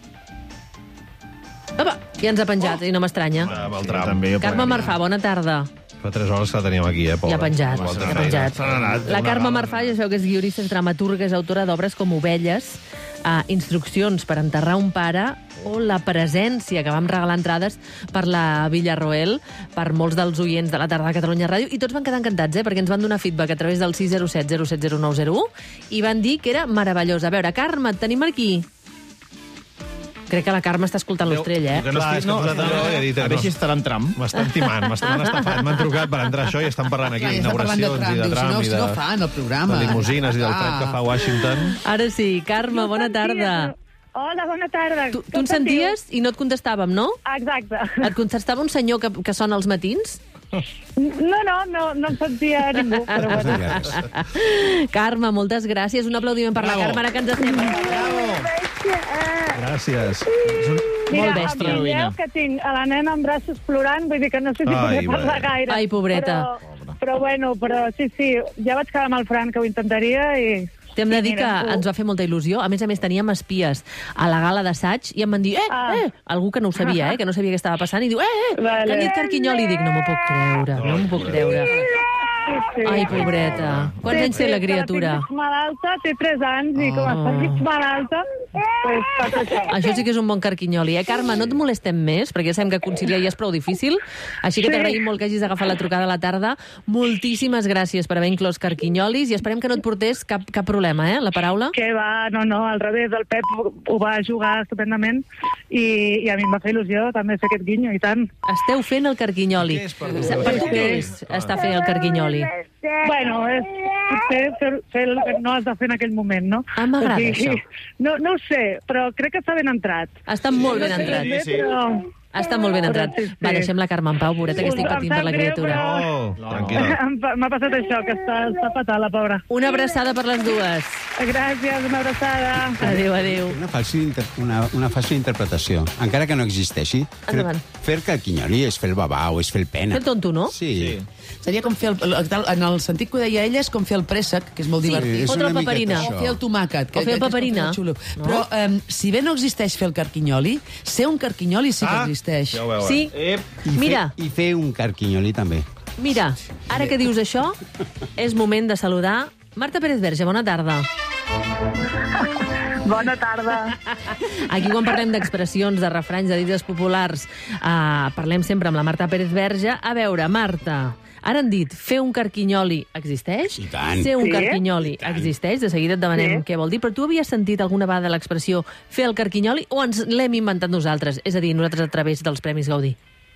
Apa, ja ens ha penjat, oh. i no m'estranya. Ah, Beltrán. També, Carme Marfà, bona tarda. Fa tres hores que la teníem aquí, eh, pobra. Ja ha penjat, Molta ja ha feina. penjat. Se n'ha anat. La Una Carme gala. Marfà, ja sabeu que és guionista, és dramaturga, és autora d'obres com Ovelles, eh, Instruccions per enterrar un pare o La presència, que vam regalar entrades per la Villarroel, per molts dels oients de la tarda de Catalunya Ràdio, i tots van quedar encantats, eh, perquè ens van donar feedback a través del sis zero set zero set zero nou zero u i van dir que era meravellós. A veure, Carme, et tenim aquí. Crec que la Carme està escoltant l'Ostrell, eh? Que no estic, no, no, no, he dit, a veure si estarà en tram. M'estan timant, m'estan estafant. M'han trucat per entrar això i estan parlant aquí d'inauguracions i de tram i de, fan, el programa. de limusines i del fred que fa Washington. Ara sí, Carme, bona tarda. Hola, bona tarda. Tu, tu ens senties i no et contestàvem, no? Exacte. Et contestava un senyor que, que sona als matins? No, no, no, no em sentia ningú, però bueno. Carme, moltes gràcies. Un aplaudiment per Bravo. la Carme, ara que ens estem... Gràcies. Mira, Molt bèstia. em veieu que tinc a la nena en braços plorant, vull dir que no sé si Ai, podré parlar bé. gaire. Ai, pobreta. Però, però bueno, però sí, sí, ja vaig quedar amb el Fran, que ho intentaria, i... T'hem de dir que Mira, tu. ens va fer molta il·lusió. A més a més, teníem espies a la gala d'assaig i em van dir, eh, eh, algú que no ho sabia, eh, que no sabia què estava passant, i diu, eh, eh, Vale. que ha dit Carquinyoli. I dic, no m'ho puc creure, no m'ho puc creure. Sí. Ai, pobreta. Quants anys té la criatura? Que la tinc malalta, té tres anys, i com està mig malalta, pues tot això. Això sí que és un bon carquinyoli, eh? Carme, no et molestem més, perquè sabem que conciliar ja és prou difícil, així que Sí. t'agraïm molt que hagis agafat la trucada a la tarda. Moltíssimes gràcies per haver inclòs carquinyolis i esperem que no et portés cap, cap problema, eh, la paraula. Que va, no, no, al revés, el Pep ho va jugar estupendament i, i a mi em va fer il·lusió també fer aquest guinyo, i tant. Esteu fent el carquinyoli. Què és per Per, per tu què és estar fent el carquinyoli? Bueno, és potser fer, fer el que no has de fer en aquell moment, no? Ah, m'agrada, O sigui, això. No, no ho sé, però crec que està ben entrat. Està molt ben No sé entrat. ben bé, però... Està molt ben entrat. Però sí, sí. Va, deixem la Carme en pau, pobreta, que estic Em patint sap per la greu, criatura. però- Oh, tranquil·la. Em fa- M'ha passat això, que està, està fatal, la pobra. Una abraçada per les dues. Gràcies, una abraçada. Adéu, adéu. Una falsa, inter una, una falsa interpretació, encara que no existeixi. Endavant. Fer, fer carquinyoli és fer el babau, és fer el pena. Fer el tonto, no? Sí. sí. Seria com fer el, el, en el sentit que ho deia ella, és com fer el préssec, que és molt Sí, divertit. és fotre una el miqueta paperina. O això. fer el tomàquet. O fer el paperina. xulo. No? Però, um, si bé no existeix fer el carquinyoli, ser un carquinyoli sí que Ah, existeix. ja ho veuen. Sí. I Mira. Fer, I fer un carquinyoli també. Mira, ara que dius això, és moment de saludar Marta Pérez Verge. Bona tarda. Bona tarda. Aquí, quan parlem d'expressions, de refranys, de dites populars, eh, parlem sempre amb la Marta Pérez Verge. A veure, Marta, ara han dit fer un carquinyoli existeix? I tant. Ser un Sí. carquinyoli existeix? De seguida et demanem Sí. què vol dir. Però tu havies sentit alguna vegada l'expressió fer el carquinyoli o ens l'hem inventat nosaltres? És a dir, nosaltres a través dels Premis Gaudí.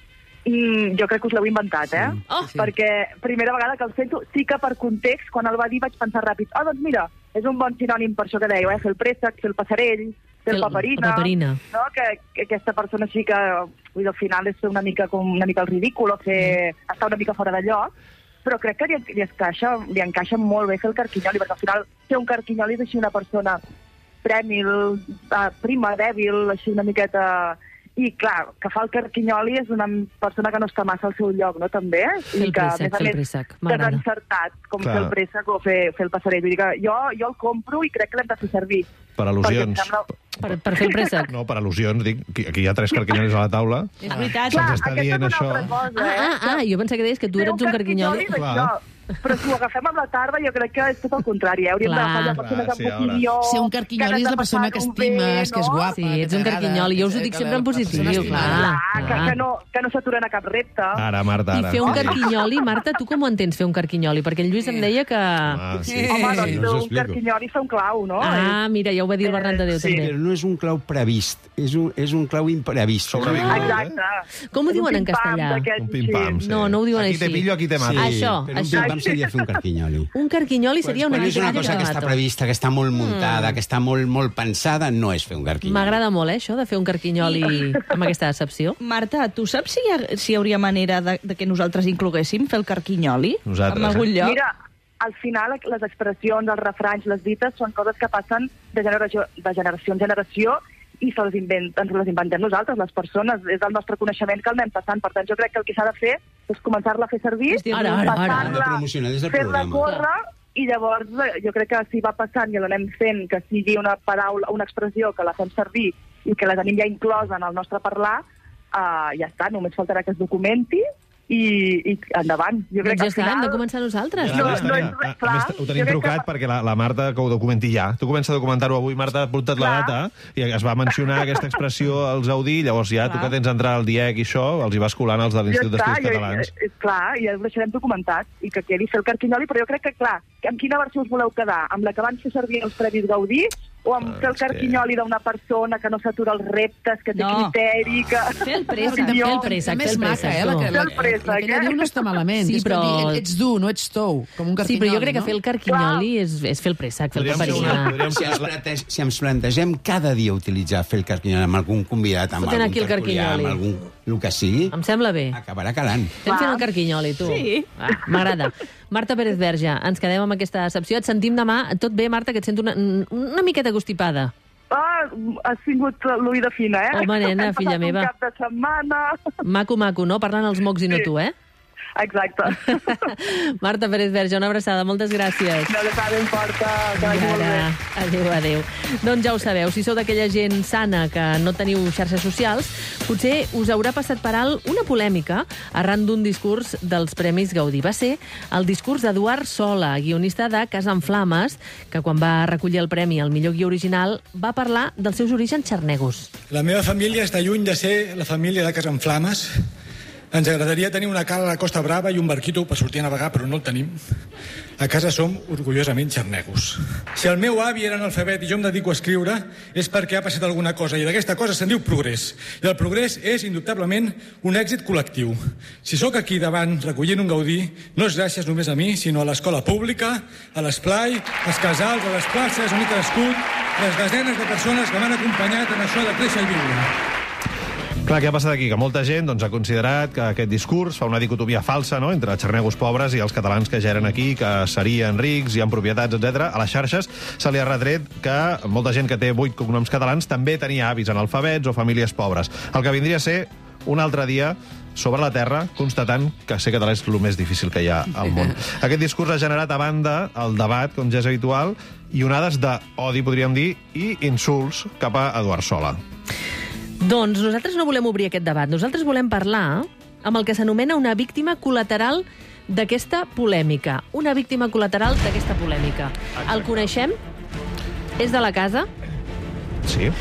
Mm, jo crec que us l'heu inventat, eh? Oh, sí. Perquè primera vegada que el sento, sí que per context, quan el va dir vaig pensar ràpid, ah, doncs mira, és un bon sinònim per això que dèieu, eh? Fer el préssec, fer el passarell, fer el El- paperina, la paperina. no? Que, que aquesta persona sí que, vull dir, al final és fer una mica com una mica el ridícul o fer, mm. estar una mica fora de lloc, però crec que li, li, encaixa, li encaixa molt bé fer el carquinyoli, perquè al final fer un carquinyoli és així una persona prèmil, eh, prima, dèbil, així una miqueta... I, clar, que fa el carquinyoli és una persona que no està massa al seu lloc, no?, també? Fer el I que, préssec, a més a fer el més, préssec, m'agrada. desencertat, com Clar. fer el préssec o fer, fer el passarell. Vull dir que jo, jo el compro i crec que l'hem de fer servir. Per al·lusions. Perquè em sembla... Per, per fer el préssec. No, per al·lusions, dic, aquí- aquí hi ha tres carquinyolis a la taula. És veritat. Se'ns Clar, està aquesta dient és una això. altra cosa, eh? Ah, ah, jo pensava que deies que tu Fer eres un carquinyoli. és això. Però si ho agafem amb la tarda, jo crec que és tot el contrari, eh? Hauríem Clar. d'agafar ja persones Clar, sí, amb ara. opinió... Ser un carquinyoli és la persona que estimes, que és guapa, Sí, ets un carquinyoli. Jo us ho dic sempre en positiu, clar. Clar, que, que no, que no s'aturen a cap repte. Ara, Marta, I ara. fer un carquinyoli, Marta, tu com ho entens, fer un carquinyoli? Perquè el Lluís em deia que... Ah, sí. Home, doncs Sí, us fer ho un explico. carquinyoli fa un clau, no? Ah, mira, ja ho va dir el Bernat de Déu, Sí, també. però no és un clau previst, és un, és un clau imprevist. Exacte. Com ho diuen en castellà? Un pim-pam, sí. No, no ho diuen Aquí així. te pillo, aquí te mato. Això, però un això. pim-pam seria fer un carquinyoli. Un carquinyoli seria una Quan és una mica cosa que està prevista, que està molt muntada, que està molt, molt pensada, no és fer un carquinyoli. M'agrada molt, eh, això, de fer un carquinyoli amb aquesta decepció. Marta, tu saps si hi, ha, si hi hauria manera de, de que nosaltres incloguéssim fer el carquinyoli? Nosaltres, En algun eh? lloc? Mira, al final les expressions, els refranys, les dites són coses que passen de generació, de generació en generació i se les invent, ens les inventem nosaltres, les persones. És el nostre coneixement que el anem passant. Per tant, jo crec que el que s'ha de fer és començar-la a fer servir, Ara, ara, ara. passar-la, De promocionar des del fer-la programa. córrer, i llavors eh, jo crec que si va passant i l'anem fent, que sigui una paraula, una expressió que la fem servir i que la tenim ja inclosa en el nostre parlar, uh, ja està, només faltarà que es documenti i, i endavant. Jo crec Doncs ja que al està, hem final... de començar nosaltres. No, A més, no tenim- és a- a clar, més, ho jo tenim crec trucat perquè la, la Marta que ho documenti ja. Tu comença a documentar-ho avui, Marta, ha portat la data i es va mencionar aquesta expressió als Gaudí, llavors ja, tu Clar. que tens entrar al D I E C i això, els hi vas colant els de l'Institut Ja està, d'Estudis jo- Catalans. eh, clar, ja ho deixarem documentat i que quedi fer el carquinyoli, però jo crec que, clar, amb quina versió us voleu quedar? Amb la que van fer servir els Premis Gaudí o amb fer el carquinyoli d'una persona que no s'atura els reptes, que té No. criteri, que... Fer el préssec, fer el préssec, També fer és el maca, préssec, eh? La, tu. que, la, Fer el préssec, la que ella eh? diu no està malament. Sí, és com però- dir, ets dur, no ets tou, com un Sí, carquinyoli, però jo crec que no? fer el carquinyoli és, és fer el préssec, fer el Podríem fer una- paperina. podríem Si ens, plantege, si ens plantegem cada dia utilitzar fer el carquinyoli amb algun convidat, amb Fotent algun aquí el tertulià, carquinyoli. amb algun... el que sigui, Em sembla bé. acabarà calant. Estem fent el carquinyoli, tu. Sí. Ah, m'agrada. Marta Pérez Verge, ens quedem amb aquesta decepció. Et sentim demà. Tot bé, Marta, que et sento una, una miqueta constipada. Ah, has tingut l'oïda fina, eh? Home, nena, Hem filla passat meva. un cap de setmana... Maco, maco, no? Parlant els mocs i no tu, eh? Exacte. Marta Pérez Verge, una abraçada. Moltes gràcies. Una abraçada ben forta. Que vagi molt bé. Ara, adéu, adéu. Doncs ja ho sabeu, si sou d'aquella gent sana que no teniu xarxes socials, potser us haurà passat per alt una polèmica arran d'un discurs dels Premis Gaudí. Va ser el discurs d'Eduard Sola, guionista de Casa en Flames, que quan va recollir el premi al millor guió original va parlar dels seus orígens xarnegos. La meva família està lluny de ser la família de Casa en Flames. Ens agradaria tenir una cala a la Costa Brava i un barquito per sortir a navegar, però no el tenim. A casa som orgullosament xarnegos. Si el meu avi era analfabet i jo em dedico a escriure, és perquè ha passat alguna cosa, i d'aquesta cosa se'n diu progrés. I el progrés és, indubtablement, un èxit col·lectiu. Si sóc aquí davant recollint un Gaudí, no és gràcies només a mi, sinó a l'escola pública, a l'esplai, als casals, a les places on he crescut, les desenes de persones que m'han acompanyat en això de créixer i viure. Clar, què ha passat aquí? Que molta gent doncs, ha considerat que aquest discurs fa una dicotomia falsa, no?, entre xarnegos pobres i els catalans que ja eren aquí, que serien rics i amb propietats, etcètera. A les xarxes se li ha retret que molta gent que té vuit cognoms catalans també tenia avis analfabets o famílies pobres. El que vindria a ser un altre dia sobre la terra, constatant que ser català és el més difícil que hi ha al món. Aquest discurs ha generat, a banda, el debat, com ja és habitual, i onades d'odi, podríem dir, i insults cap a Eduard Sola. Doncs nosaltres no volem obrir aquest debat. Nosaltres volem parlar amb el que s'anomena una víctima col·lateral d'aquesta polèmica. Una víctima col·lateral d'aquesta polèmica. El coneixem? És de la casa? Sí.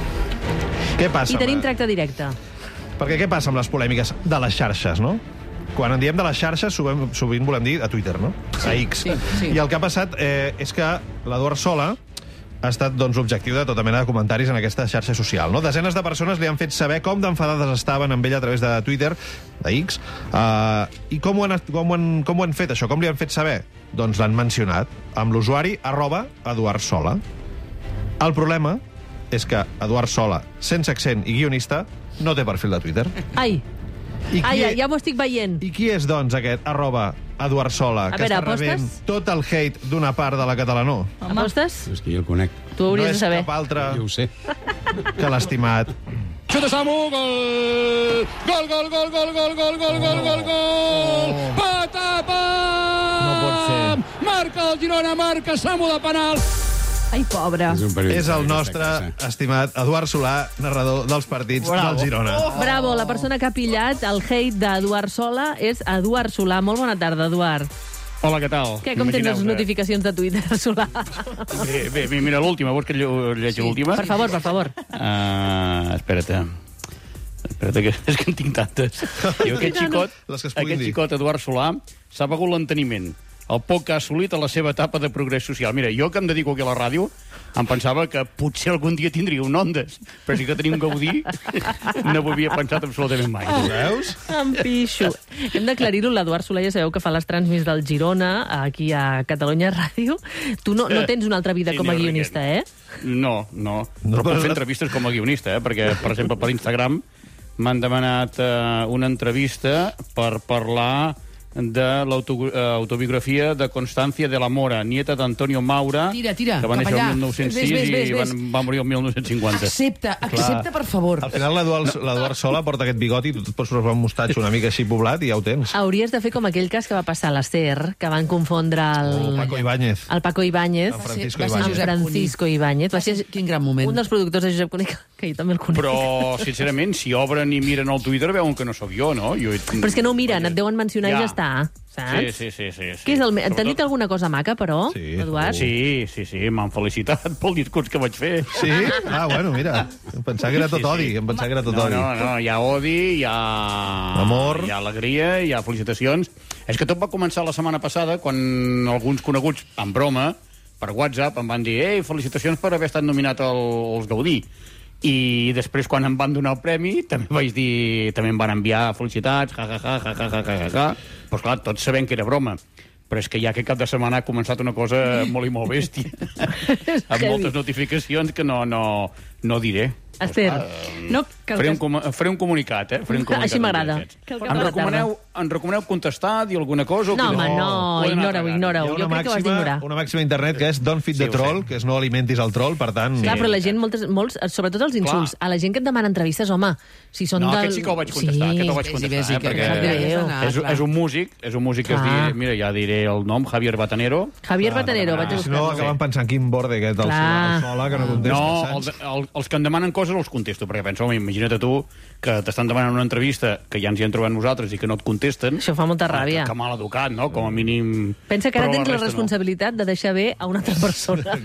Què passa? I tenim amb- tracte directe. Perquè què passa amb les polèmiques de les xarxes, no? Quan en diem de les xarxes, sovint, sovint volem dir a Twitter, no? A X. sí, sí. I el que ha passat eh, és que l'Eduard Sola ha estat doncs, objectiu de tota mena de comentaris en aquesta xarxa social. No? Desenes de persones li han fet saber com d'enfadades estaven amb ell a través de Twitter, de X, uh, i com ho, han, com, ho han, com ho han fet, això? Com li han fet saber? Doncs l'han mencionat amb l'usuari arroba Eduard Sola. El problema és que Eduard Sola, sense accent i guionista, no té perfil de Twitter. Ai, I qui, ai, ai, ja m'ho estic veient. I qui és, doncs, aquest arroba Eduard Sola, A que veure, està rebent apostes? tot el hate d'una part de la catalanó? Apostes? És que jo el conec. Tu hauries no de és saber. cap altre Jo ho sé. que l'estimat. Xuta Samu, gol! Gol, gol, gol, gol, gol, gol, gol, gol, gol, gol! Patapam! No pot ser. Marca el Girona, marca Samu de penal. Ai, pobre. És un periodista És el d'aquesta nostre casa. estimat Eduard Solà, narrador dels partits Bravo. del Girona. Bravo, la persona que ha pillat el hate d'Eduard Sola és Eduard Solà. Molt bona tarda, Eduard. Hola, què tal? Què, com tens Imagineu les que- notificacions de Twitter, Solà? Bé, bé, bé, mira l'última, vols que lle- llegeixi l'última? Per favor, per favor. Uh, espera't. Espera't, que és que en tinc tantes. Diu, aquest xicot, Les que es puguin aquest dir. xicot, Eduard Solà, s'ha begut l'enteniment, el poc que ha assolit a la seva etapa de progrés social. Mira, jo que em dedico aquí a la ràdio, em pensava que potser algun dia tindria un Ondes, però sí que tenim Gaudí, no ho havia pensat absolutament mai. Ho veus? Em pixo. Hem d'aclarir-ho, l'Eduard Solà ja sabeu que fa les transmis del Girona aquí a Catalunya Ràdio. Tu no, no tens una altra vida Sí, com a ni una guionista, eh? No, no. No, Però puc però- fer entrevistes com a guionista, eh? Perquè, per exemple, per Instagram m'han demanat eh, una entrevista per parlar de l'autobiografia de Constancia de la Mora, nieta d'Antonio Maura, Tira, tira, que va cap néixer allà. el mil nou-cents sis Ves, ves, ves, i ves. van, va morir el mil nou-cents cinquanta. Accepta, accepta, per favor. Al final l'Eduard l'Eduard Sola porta aquest bigoti, tu et pots posar un mostatge una mica així poblat i ja ho tens. Hauries de fer com aquell cas que va passar a la SER, que van confondre el... El Paco Ibáñez. El Paco Ibáñez. El Francisco Va ser Ibáñez. Amb Josep Francisco Ibáñez. Va ser Quin gran moment. un dels productors de Josep Conic, que jo també el conec. Però, sincerament, si obren i miren el Twitter, veuen que no sóc jo, no? Jo... Però és que no ho miren, et deuen mencionar ja. i ja està, saps? Sí, sí, sí. sí, sí. Què és el... me- T'han Sobretot- dit alguna cosa maca, però, Sí, Eduard? Sí, sí, sí, m'han felicitat pel discurs que vaig fer. Sí? Ah, bueno, mira. Em pensava que era tot Sí, sí. odi. Em pensava que era tot No, odi. no, no, hi ha odi, hi ha... Amor. Hi ha alegria, hi ha felicitacions. És que tot va començar la setmana passada, quan alguns coneguts, en broma, per WhatsApp em van dir ei, felicitacions per haver estat nominat al, als Gaudí. I després, quan em van donar el premi, també vaig dir... També em van enviar felicitats, ja, ja, ja, ja, ja, ja, ja, ja. Però, esclar, tots sabem que era broma. Però és que ja aquest cap de setmana ha començat una cosa molt i molt bèstia. Amb moltes notificacions que no, no, no diré. Esther. No, faré, un com faré un comunicat, eh? Faré un comunicat. Així m'agrada. Em recomaneu, em recomaneu contestar, dir alguna cosa? No, o home, no, ignora-ho, ignora-ho. Jo crec que ho has d'ignorar. Una màxima a internet que és don't feed the troll, que és no alimentis el troll, per tant... Clar, però la gent, moltes, molts, sobretot els insults, a la gent que et demana entrevistes, home, si són no, del... aquest sí que ho vaig contestar, aquest ho vaig contestar, eh, perquè és, és un músic, és un músic que es diu, mira, ja diré el nom, Javier Batanero. Javier Batanero, vaig a buscar. Si no, acaben pensant quin borde aquest, el Sola, que no contesta. No, els que em demanen coses els contesto, perquè penso, imagina't tu que t'estan demanant una entrevista que ja ens hi hem trobat nosaltres i que no et contesten. Això fa molta ràbia. Que, que mal educat, no? Com a mínim... Pensa que ara tens la responsabilitat no. de deixar bé a una altra persona.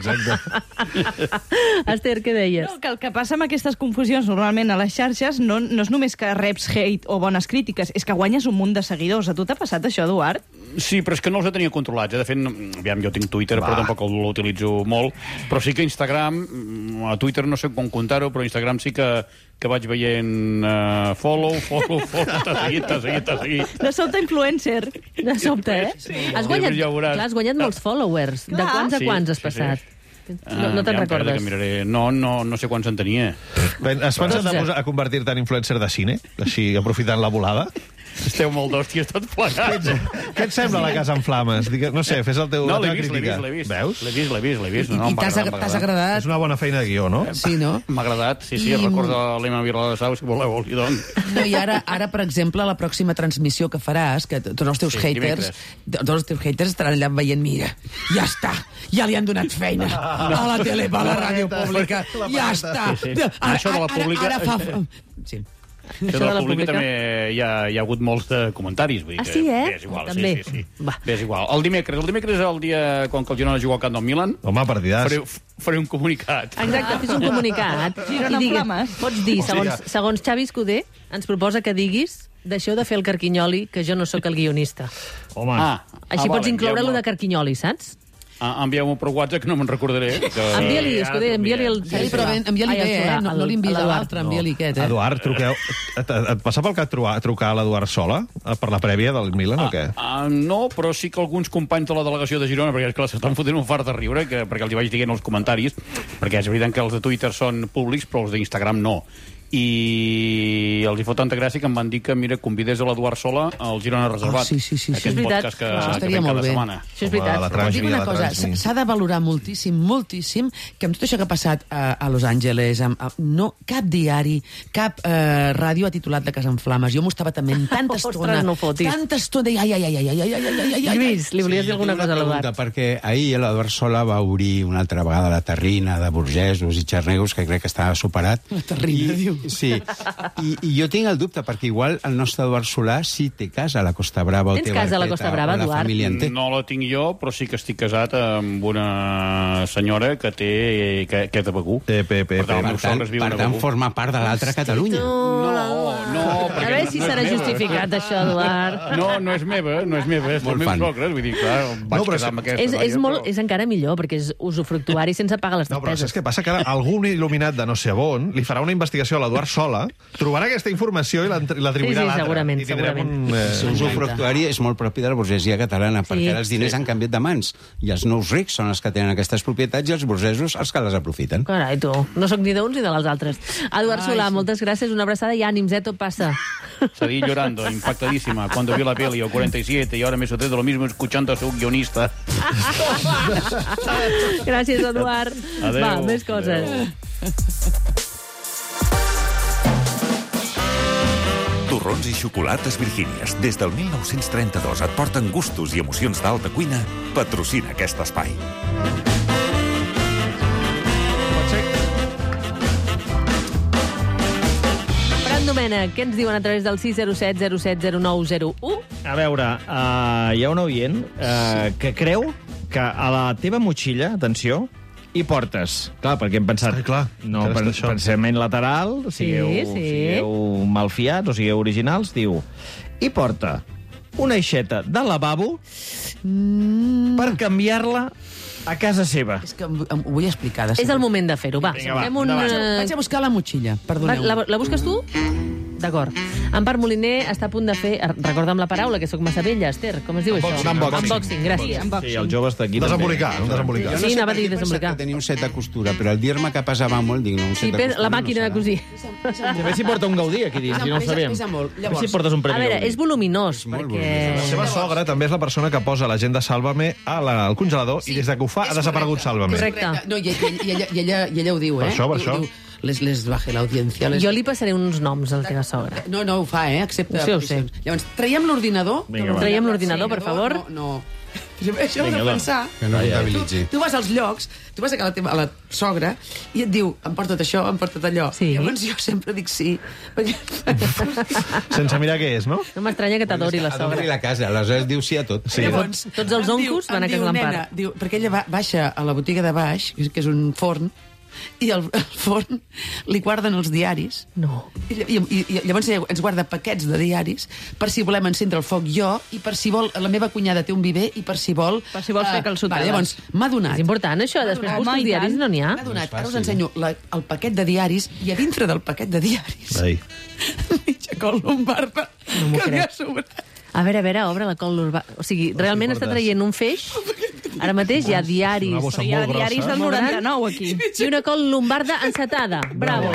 Exacte. Esther, què deies? No, que el que passa amb aquestes confusions normalment a les xarxes no, no és només que reps hate o bones crítiques, és que guanyes un munt de seguidors. A tu t'ha passat això, Eduard? Sí, però és que no els tenia controlats. Eh? De fet, no, aviam, jo tinc Twitter, Va. però tampoc l'utilitzo molt. Però sí que Instagram, a Twitter no sé com comptar-ho, però Instagram sí que que vaig veient uh, follow, follow, follow, t'ha seguit, t'ha seguit, t'ha seguit. De sobte influencer. De sobte, eh? Sí, has guanyat, ja clar, has guanyat molts followers. Clar. De quants a quants has passat? Sí, sí. No, no te'n recordes? No, no, no sé quants en tenia. Ben, has pensat a, a convertir-te en influencer de cine? Així, aprofitant la volada? Esteu molt d'hòsties tot plegat. Què et sembla la Casa en Flames? Digue, no sé, fes el teu, no, la teva vist, crítica. L'he vist, Veus? L'he vist, l'he vist, l'he vist. No, I t'has agradat? És una bona feina de guió, no? Sí, no? M'ha agradat, sí, sí, I... recordo l'Emma Virla de Sau, si voleu, li dono. No, i ara, ara, per exemple, la pròxima transmissió que faràs, que tots els teus sí, haters, tots els teus haters estaran allà veient, mira, ja està, ja li han donat feina a la tele, a la ràdio pública, ja està. Sí, sí. Ara, Això de la pública... Ara, ara fa... Sí. Això de la, la pública, pública també hi ha, hi ha hagut molts de comentaris. Vull dir ah, sí, eh? Bé, és igual, també. sí, sí, sí. Bé, és igual. El dimecres, el dimecres és el dia quan el Girona juga al camp del Milan. Home, partidàs. Faré, faré un comunicat. Exacte, fes un comunicat. Girona en flames. Pots dir, segons, segons Xavi Escudé, ens proposa que diguis deixeu de fer el carquinyoli, que jo no sóc el guionista. Home. Ah, Així ah, pots vale, incloure ja lo de carquinyoli, saps? Ah, envieu-m'ho per WhatsApp, que no me'n recordaré. Que... Envia-li, Escudé, envia-li el... Sí, però envia-li bé, eh? No, no li enviïs a l'altre, envia-li aquest, eh? Eduard, truqueu... Et, et passa pel cap trucar, trucar a l'Eduard Sola per la prèvia del Milan, ah, o què? Ah, no, però sí que alguns companys de la delegació de Girona, perquè és que s'estan fotent un fart de riure, que, perquè els hi vaig dient els comentaris, perquè és veritat que els de Twitter són públics, però els d'Instagram no. I els hi fot tanta gràcia que em van dir que, mira, convidés a l'Eduard Sola al Girona Reservat. Oh, sí, sí, sí. Aquest sí. podcast que, ah, que fem cada bé. setmana. Això és veritat. Home, però dic una cosa, s'ha de valorar moltíssim, moltíssim, que amb tot això que ha passat a, a Los Angeles, amb, a, no, cap diari, cap eh, ràdio ha titulat de Casa en Flames. Jo m'ho estava tement tanta estona. Ostres, no fotis. Tanta estona. Ai, ai, ai, ai, ai, ai, ai, ai, ai, ai. Lluís, li volies dir alguna cosa a l'Eduard? Perquè ahir l'Eduard Sola va obrir una altra vegada la terrina de burgesos i xarnegos, que crec que estava superat. La terrina, I, diu. Sí. I, I jo tinc el dubte, perquè igual el nostre Eduard Solà sí té casa a la Costa Brava. Tens casa a la Costa Brava, Eduard? No la tinc jo, però sí que estic casat amb una senyora que té que, que és de Begú. P, P, P, per tant, per tant, per tant forma part de l'altra Catalunya. No, no. A veure si serà justificat, això, Eduard. No, no és meva, no és meva, és dels meus sogres. Vull dir, clar, vaig no, casar amb aquesta és, és, molt, és encara millor, perquè és usufructuari sense pagar les despeses. No, però despeses. saps què passa? Que ara algun il·luminat de no sé on li farà una investigació a l'Eduard Sola, trobarà aquesta informació i l'atribuirà sí, sí, a l'altre. segurament, I tindrem segurament. un... Eh, Usufructuari és molt propi de la burgesia catalana, Sí. perquè ara els diners Sí. han canviat de mans, i els nous rics són els que tenen aquestes propietats i els burgesos els que les aprofiten. Carai, tu. No sóc ni d'uns ni de les altres. Eduard Solà, moltes gràcies, una abraçada i ànims, eh? Tot passa. Seguí llorando, impactadísima, cuando vio la peli el cuarenta y siete y ahora me sucede lo mismo escuchando a su guionista. Gràcies, Eduard. Adéu. Va, més coses. Adéu. Torrons i xocolates Virgínies. Des del mil nou-cents trenta-dos et porten gustos i emocions d'alta cuina. Patrocina aquest espai. Fran Domènech, què ens diuen a través del sis zero set zero set zero nou zero u? A veure, uh, hi ha un oient uh, que creu que a la teva motxilla, atenció, hi portes. Clar, perquè hem pensat... Ai, clar, no, que pen, això. pensament lateral, sigueu, Sí, sí. sigueu malfiats o sigueu originals, diu... Hi porta una aixeta de lavabo Mm. per canviar-la A casa seva. És que em, em, ho vull explicar. És el moment de fer-ho, va. Vinga, va, Fem un, endavant. eh, Vaig a buscar la motxilla, Va, perdoneu. la, la busques tu? D'acord. Empar Moliner està a punt de fer... Recorda'm la paraula, que sóc massa vella, Esther. Com es diu això? Unboxing. Unboxing, gràcies. Sí, els joves d'aquí Desembolicar, un desembolicar. Sí, anava a dir Jo no sé per què desembolicar. pensava que tenia un set de costura, però al dir-me que pesava molt, dic, no, un set Sí, de pes- costura la màquina de cosir. A veure si porta un Gaudí aquí dins, si no ho Pesa- sabem. pesa molt. A veure Llavors, si portes un A premi veure, Gaudí. és voluminós, perquè... La seva sogra també és la persona que posa la gent de Sálvame a la, al congelador i des de que ho fa ha desaparegut Sálvame. Correcte. No, i, i, i, ella, i, ella, I ella ho diu, Per eh? això, per Diu- això. diu, Les, les baje l'audiència. Les... Jo li passaré uns noms al teva sogra. No, no ho fa, eh? Accepta. Sí, ho sé. Llavors, traiem l'ordinador. Vinga, va. Traiem l'ordinador, per favor. No, no. Això Vinga, de va. pensar... Que no comptabilitzi. Tu, tu vas als llocs, tu vas a la, teva, a la sogra i et diu, em porta't això, em porta't allò. Sí. Llavors jo sempre dic sí. Perquè... Sense mirar què és, no? No m'estranya que t'adori la Adori sogra. la casa, aleshores diu sí a tot. Sí. Llavors, Tots els em diu- oncos van a em casa diu, d'Empar. nena, Diu, perquè ella va, baixa a la botiga de baix, que és, que és un forn, i al, al forn li guarden els diaris. No. I, i, i, i llavors ella ens guarda paquets de diaris per si volem encendre el foc jo i per si vol... La meva cunyada té un viver i per si vol... Per si vols fer calçotades. Vale, llavors, m'ha donat... És important, això. Després Home, busques i diaris tant. no n'hi ha. M'ha donat, ara us fàcil. ensenyo la, el paquet de diaris i a dintre del paquet de diaris Ai. mitja col lombarda No m'ho que li ha crec. sobrat. A veure, a veure, obre la col l'urbà. O sigui, realment està traient un feix. Ara mateix hi ha diaris. Una bossa Hi ha molt diaris grossa. del noranta-nou, aquí. I una col lombarda encetada. Bravo.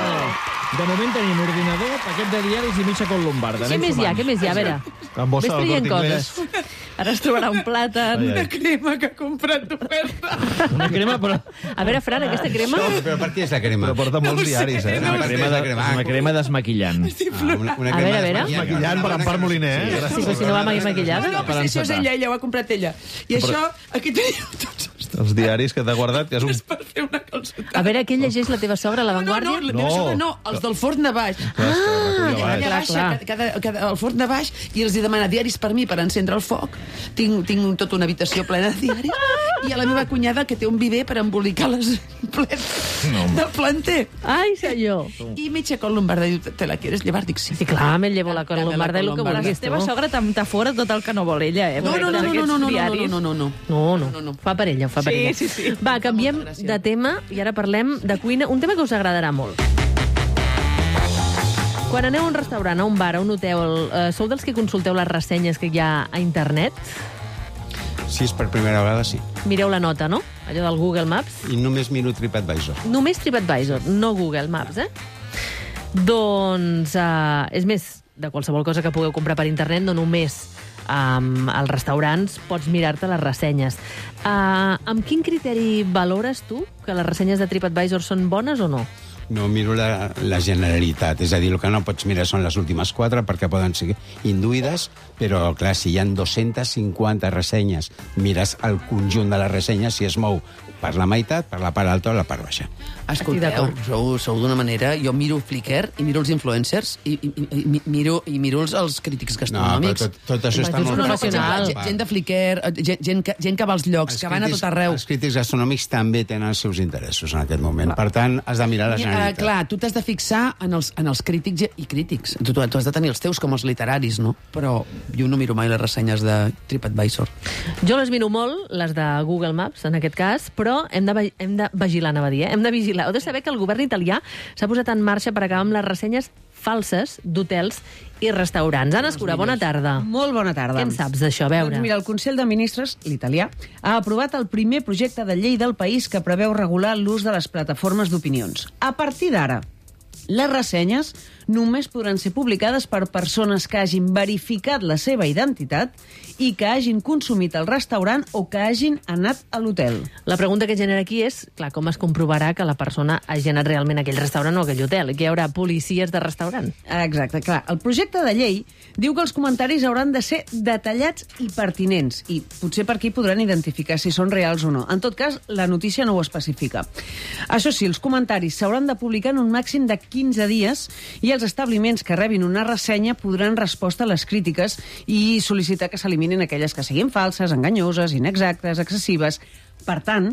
De moment tenim ordinador, paquet de diaris i mitja col lombarda. Què Anem més hi ha? sumant. Què més hi ha? A veure. Amb bossa Ves del traient Corte coses. Inglés. Ara es trobarà un plàtan. Ai, ai. Una crema que ha comprat d'oferta. Una crema, però... A veure, Fran, aquesta crema... Però per què és la crema? Però porta molts No ho sé, diaris, eh? no ho Una sé. crema, de, una crema desmaquillant. Ah, una, una A veure, a veure. Maquillant per Empar Moliner, eh? Sí, però si no va mai No, maquillada. no, però això és ella, ella ho ha comprat ella. I això, aquí teniu tots els Els diaris que t'ha guardat, que és un... per fer una calçotada. A veure, què llegeix la teva sogra a La No, Vanguardia? no, la No. meva sogra no, els del forn de baix. Clar, és que recull Ella, avall. ella baixa clar. cada, cada, al forn de baix i els hi demana diaris per mi per encendre el foc. Tinc, tinc tota una habitació plena de diaris i a la meva cunyada que té un viver per embolicar les plenes No, home. de planter. Ai, senyor. I mitja col lombarda diu, te la quieres llevar? Dic sí. Sí, clar, me llevo la col Dame la lombarda i el que col vulguis, La teva tu. sogra t'afora tot el que no vol ella, eh? No, no, no, no, no, no, no, no, no, no, no. No, no, no. Fa per ella, ho fa per Sí, ella. sí, sí. Va, canviem de tema i ara parlem de cuina. Un tema que us agradarà molt. Quan aneu a un restaurant, a un bar, a un hotel, eh, sou dels que consulteu les ressenyes que hi ha a internet? Si és per primera vegada, sí. Mireu la nota, no? Allò del Google Maps. I només miro TripAdvisor. Només TripAdvisor, no Google Maps, eh? Doncs, eh, és més, de qualsevol cosa que pugueu comprar per internet, no només um, als restaurants, pots mirar-te les ressenyes. Uh, amb quin criteri valores tu que les ressenyes de TripAdvisor són bones o no? No miro la, la generalitat. És a dir, el que no pots mirar són les últimes quatre perquè poden ser induïdes, però, clar, si hi ha dos-centes cinquanta ressenyes, mires el conjunt de les ressenyes, si es mou per la meitat, per la part alta o la part baixa. Escolteu, sou, sou d'una manera... Jo miro Flickr i miro els influencers i, i, i, i miro, i miro els, els crítics gastronòmics. No, però tot, tot això està no, molt... no, no, per exemple, gent, gent de Flickr, gent, gent, que, gent que va als llocs, Els que van a crítics- tot arreu. Els crítics gastronòmics també tenen els seus interessos en aquest moment. Per tant, has de mirar la Uh, generalitat. clar, tu t'has de fixar en els, en els crítics i crítics. Tu, tu, tu has de tenir els teus com els literaris, no? Però jo no miro mai les ressenyes de TripAdvisor. Jo les miro molt, les de Google Maps, en aquest cas, però hem de, vi- hem de vigilar, anava a dir, eh? Hem de vigilar. Heu de saber que el govern italià s'ha posat en marxa per acabar amb les ressenyes falses d'hotels i restaurants. Anna Escura, bona tarda. Molt bona tarda. Què en saps d'això? A veure. Doncs mira, el Consell de Ministres, l'italià, ha aprovat el primer projecte de llei del país que preveu regular l'ús de les plataformes d'opinions. A partir d'ara, les ressenyes només podran ser publicades per persones que hagin verificat la seva identitat i que hagin consumit al restaurant o que hagin anat a l'hotel. La pregunta que genera aquí és, clar, com es comprovarà que la persona hagi anat realment a aquell restaurant o a aquell hotel? Que hi haurà policies de restaurant? Exacte, clar. El projecte de llei diu que els comentaris hauran de ser detallats i pertinents i potser per aquí podran identificar si són reals o no. En tot cas, la notícia no ho especifica. Això sí, els comentaris s'hauran de publicar en un màxim de quinze dies i els establiments que rebin una ressenya podran resposta a les crítiques i sol·licitar que s'eliminin aquelles que siguin falses, enganyoses, inexactes, excessives. Per tant,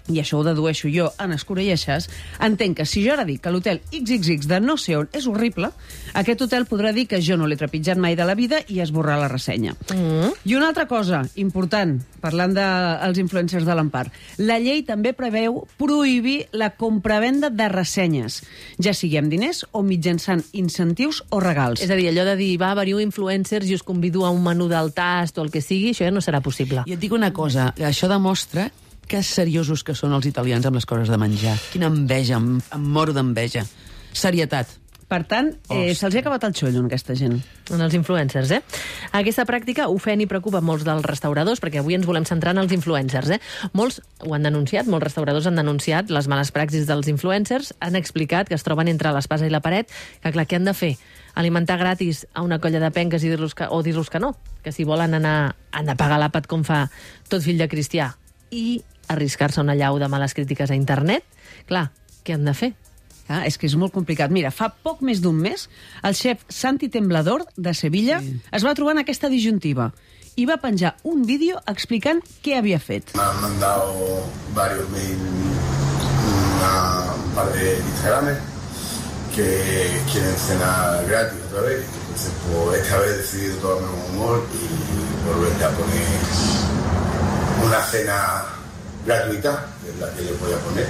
i això ho dedueixo jo en escurelleixes, entenc que si jo ara dic que l'hotel ics ics ics de no sé on és horrible, aquest hotel podrà dir que jo no l'he trepitjat mai de la vida i esborrar la ressenya. Mm. I una altra cosa important, parlant dels influencers de l'Empar, la llei també preveu prohibir la compravenda de ressenyes, ja sigui amb diners o mitjançant incentius o regals. És a dir, allò de dir, va, veniu influencers i us convido a un menú del tast o el que sigui, això ja no serà possible. I et dic una cosa, això demostra que seriosos que són els italians amb les coses de menjar. Quina enveja, em, em moro d'enveja. Serietat. Per tant, eh, se'ls ha acabat el xollo en aquesta gent. En els influencers, eh? Aquesta pràctica ofèn i preocupa molts dels restauradors, perquè avui ens volem centrar en els influencers, eh? Molts ho han denunciat, molts restauradors han denunciat les males praxis dels influencers, han explicat que es troben entre l'espasa i la paret, que clar, què han de fer? Alimentar gratis a una colla de penques i dir-los que, o dir-los que no? Que si volen anar, han de pagar l'àpat com fa tot fill de cristià i arriscar-se a una llau de males crítiques a internet? Clar, què han de fer? Ah, és que és molt complicat. Mira, fa poc més d'un mes, el xef Santi Temblador, de Sevilla, sí. es va trobar en aquesta disjuntiva i va penjar un vídeo explicant què havia fet. Me han mandado varios mails, una, un par de Instagrames que quieren cenar gratis otra vez. Entonces, pues esta vez he decidido tomarme un humor y volverte a poner una cena gratuïta, que és la que li voy a poner.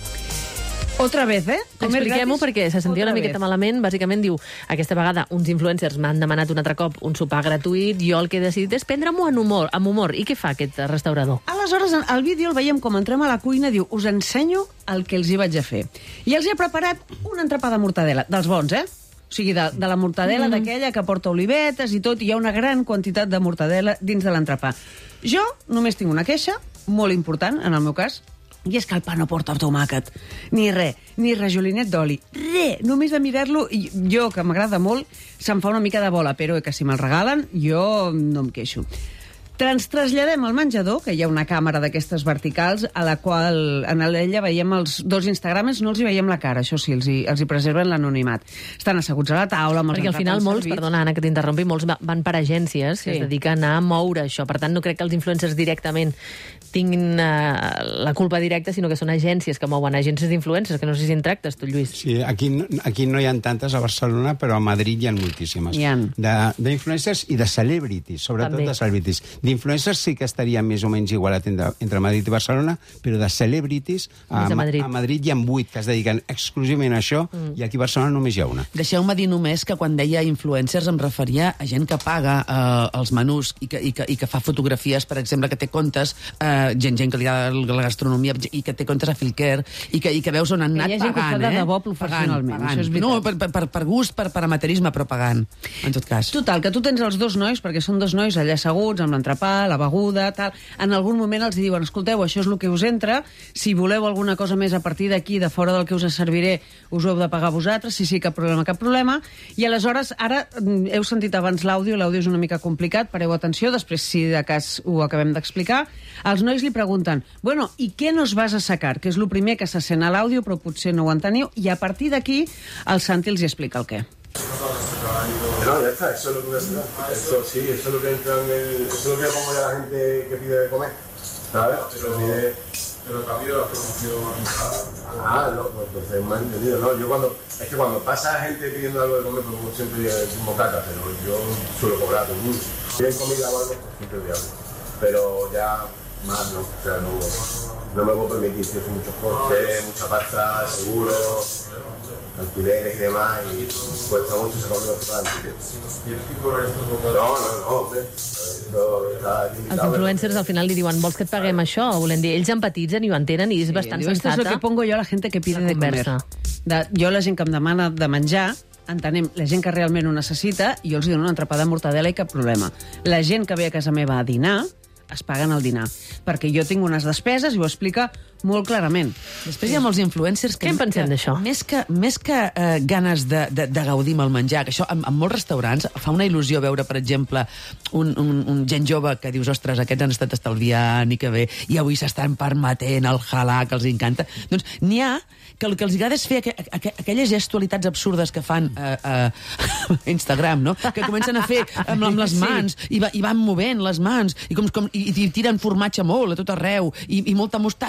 Otra vez, eh? Expliquem-ho perquè se sentia una miqueta malament. Bàsicament diu, aquesta vegada uns influencers m'han demanat un altre cop un sopar gratuït, jo el que he decidit és prendre-m'ho amb humor, amb humor. I què fa aquest restaurador? Aleshores, al vídeo el veiem com entrem a la cuina, diu, us ensenyo el que els hi vaig a fer. I els hi he preparat un entrepà de mortadela, dels bons, eh? O sigui, de, de la mortadela mm. d'aquella que porta olivetes i tot, i hi ha una gran quantitat de mortadela dins de l'entrepà. Jo només tinc una queixa, molt important, en el meu cas, i és que el pa no porta tomàquet, ni res, ni rajolinet d'oli, res, només de mirar-lo, jo, que m'agrada molt, se'm fa una mica de bola, però que si me'l regalen, jo no em queixo. Ens traslladem al menjador, que hi ha una càmera d'aquestes verticals, a la qual en ella veiem els dos Instagrames, no els hi veiem la cara, això sí, els hi, els hi preserven l'anonimat. Estan asseguts a la taula, amb els Perquè al final molts, servits. Perdona, Anna, que t'interrompi, molts van per agències sí. que es dediquen a moure això. Per tant, no crec que els influencers directament tinguin uh, la culpa directa, sinó que són agències que mouen, agències d'influencers, que no sé si en tractes tu, Lluís. Sí, aquí, aquí no hi ha tantes a Barcelona, però a Madrid hi ha moltíssimes. Hi ha. D'influencers i de celebrities, sobretot També. de celebrities. D'influencers sí que estaria més o menys igualat entre, entre Madrid i Barcelona, però de celebrities a, a, Madrid. a Madrid hi ha vuit que es dediquen exclusivament a això, mm. i aquí a Barcelona només hi ha una. Deixeu-me dir només que quan deia influencers em referia a gent que paga eh, els menús i que, i, que, i que fa fotografies, per exemple, que té comptes, eh, gent, gent que li agrada la gastronomia i que té comptes a Filquer i que, i que veus on han anat pagant, eh? Hi ha gent que ho fa de debò professionalment, pagant, això és veritat. No, per, per, per gust, per, per amateurisme, però pagant, en tot cas. Total, que tu tens els dos nois, perquè són dos nois allà asseguts, amb l'entrepà, la beguda, tal. En algun moment els diuen, escolteu, això és el que us entra, si voleu alguna cosa més a partir d'aquí, de fora del que us serviré, us ho heu de pagar vosaltres, si sí, cap problema, cap problema. I aleshores, ara, heu sentit abans l'àudio, l'àudio és una mica complicat, pareu atenció, després, si de cas ho acabem d'explicar. Els nois li pregunten, bueno, ¿y qué nos vas a sacar? Que és el primer que se sent a l'àudio, però potser no ho enteniu, i a partir d'aquí el Santi els hi explica el què. No, ya está, eso es lo que voy a hacer. Eso sí, eso es lo que entra en el, eso es lo que pongo ya a la gente que pide de comer. ¿Sabes? Pero pide... Pero el cambio de la promoción... Ah, no, pues entonces me han entendido, ¿no? Yo cuando... Es que cuando pasa gente pidiendo algo de comer, pues siempre como caca, pero yo suelo cobrar a todo el mundo. Si hay comida o algo, pues siempre voy a hablar. Pero ya... Más no, o sea, no, no me puedo permitir, si es muchos costes, mucha pasta, seguro, alquileres y demás, y cuesta mucho sacar los restaurantes. No, no, no, hombre. Els influencers al final li diuen, vols que et paguem això? O volem dir, ells empatitzen i ho entenen i és sí, bastant diu, sensata. Esto es lo que pongo yo a la gente que pide de comer. De, jo la gent que em demana de menjar, entenem la gent que realment ho necessita, i jo els dono una entrepà de mortadela i cap problema. La gent que ve a casa meva a dinar, es paguen el dinar, perquè jo tinc unes despeses i ho explica molt clarament. Després hi ha molts influencers que... Què en pensem d'això? Més que, més que eh, ganes de, de, de gaudir amb el menjar, que això en, en molts restaurants fa una il·lusió veure, per exemple, un, un, un gent jove que dius, ostres, aquests han estat estalviant i que bé, i avui s'estan permetent el halà que els encanta. Doncs n'hi ha que el que els agrada és fer aqu aqu aquelles gestualitats absurdes que fan a uh, uh, Instagram, no? Que comencen a fer amb, amb les mans, sí. i, va, i van movent les mans, i, com, com, i, i tiren formatge molt a tot arreu, i, i molta mostassa,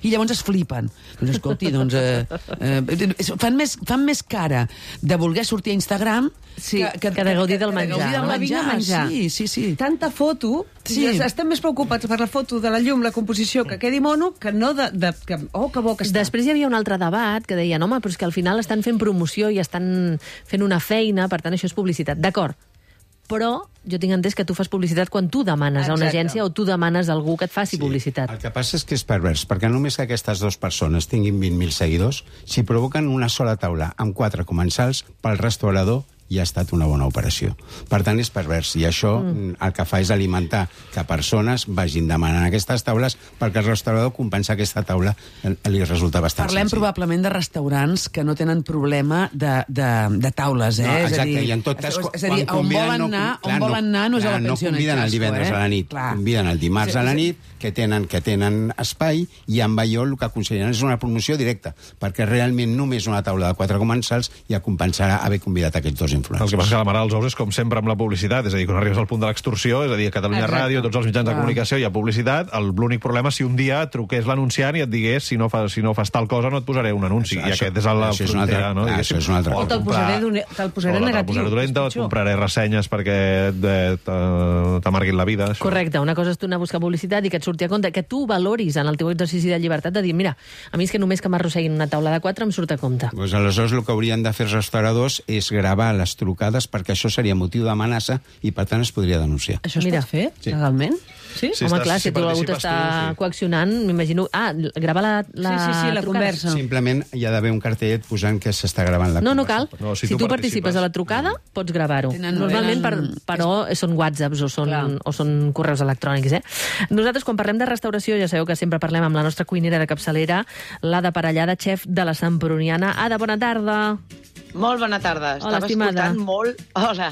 i llavors es flipen. Doncs escolti, doncs... Eh, eh, fan, més, fan més cara de voler sortir a Instagram sí, que, que, que de gaudir del menjar. De gaudir del menjar, menjar. Sí, sí, sí. Tanta foto, sí. Estem més preocupats per la foto de la llum, la composició, que quedi mono, que no de... de que, oh, que bo que està. Després hi havia un altre debat que deien, home, però és que al final estan fent promoció i estan fent una feina, per tant això és publicitat. D'acord, però jo tinc entès que tu fas publicitat quan tu demanes Exacte. a una agència o tu demanes a algú que et faci sí. publicitat. El que passa és que és pervers, perquè només que aquestes dues persones tinguin vint mil seguidors, si provoquen una sola taula amb quatre comensals, pel restaurador i ha estat una bona operació. Per tant, és pervers. I això mm. el que fa és alimentar que persones vagin demanant aquestes taules perquè el restaurador compensar aquesta taula li resulta bastant Parlem senzill. probablement de restaurants que no tenen problema de, de, de taules, eh? No, exacte, és a dir, i en tot cas... És a dir, on volen anar, no, on volen anar no és a la pensió. No conviden el divendres eh? a la nit, clar. Conviden el dimarts sí, a la nit, que tenen, que tenen espai, i amb allò el que aconsellen és una promoció directa, perquè realment només una taula de quatre comensals ja compensarà haver convidat aquests dos influencers. El que passa que la mare dels ous és com sempre amb la publicitat, és a dir, quan arribes al punt de l'extorsió, és a dir, a Catalunya Exacte. Ràdio, tots els mitjans de comunicació hi ha publicitat, l'únic problema és si un dia truqués l'anunciant i et digués si no, fa, si no fas tal cosa no et posaré un anunci, això, i aquest és a la això frontera, és no? Clar, això és una altra o te'l posaré, te posaré o negatiu. Te'l posaré dolenta, o et compraré ressenyes perquè t'amarguin la vida. Això. Correcte, una cosa és tu anar a buscar publicitat i que et surti a compte, que tu valoris en el teu exercici de llibertat de dir, mira, a mi és que només que m'arrosseguin una taula de quatre em surt a compte. Pues aleshores el que haurien de fer els restauradors és gravar les trucades perquè això seria motiu d'amenaça i per tant es podria denunciar. Això es Mira. pot fer, Sí. legalment? Sí? Sí, Home, clar, si, si tu algú t'està sí. coaccionant, m'imagino... Ah, grava la, la sí, sí, sí, la trucada. conversa. Simplement hi ha d'haver un cartellet posant que s'està gravant la No, no conversa. cal. No, si, si tu, tu participes a la trucada, pots gravar-ho. Normalment, per, però són whatsapps o són, o són correus electrònics. Eh? Nosaltres, quan parlem de restauració, ja sabeu que sempre parlem amb la nostra cuinera de capçalera, l'Ada Parellada, xef de la Santbruniana. Ada, bona tarda. Molt bona tarda. Hola, Estava estimada. escoltant molt... Hola.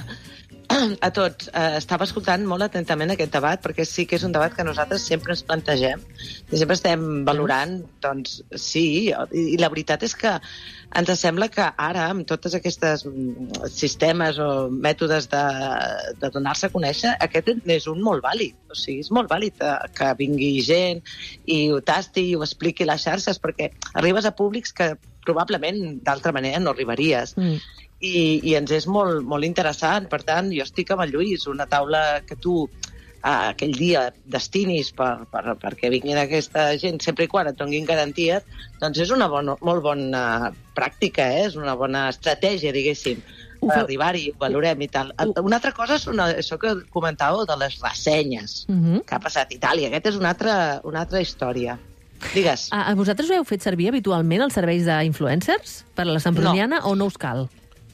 A tots. Uh, estava escoltant molt atentament aquest debat, perquè sí que és un debat que nosaltres sempre ens plantegem i sempre estem valorant, doncs sí, i, i la veritat és que ens sembla que ara, amb totes aquestes sistemes o mètodes de, de donar-se a conèixer, aquest és un molt vàlid. O sigui, és molt vàlid que vingui gent i ho tasti i ho expliqui a les xarxes, perquè arribes a públics que probablement d'altra manera no arribaries. Mm. I, i ens és molt, molt interessant. Per tant, jo estic amb el Lluís, una taula que tu eh, aquell dia destinis per, per, perquè vinguin aquesta gent, sempre i quan et donin garanties, doncs és una bona, molt bona pràctica, eh? És una bona estratègia, diguéssim, per arribar-hi, ho valorem i tal. Una altra cosa és una, això que comentàveu de les ressenyes uh -huh. que ha passat a Itàlia. Aquesta és una altra, una altra història. Digues. A, a vosaltres ho heu fet servir habitualment, els serveis d'influencers, per a la Santbruniana, no. o no us cal?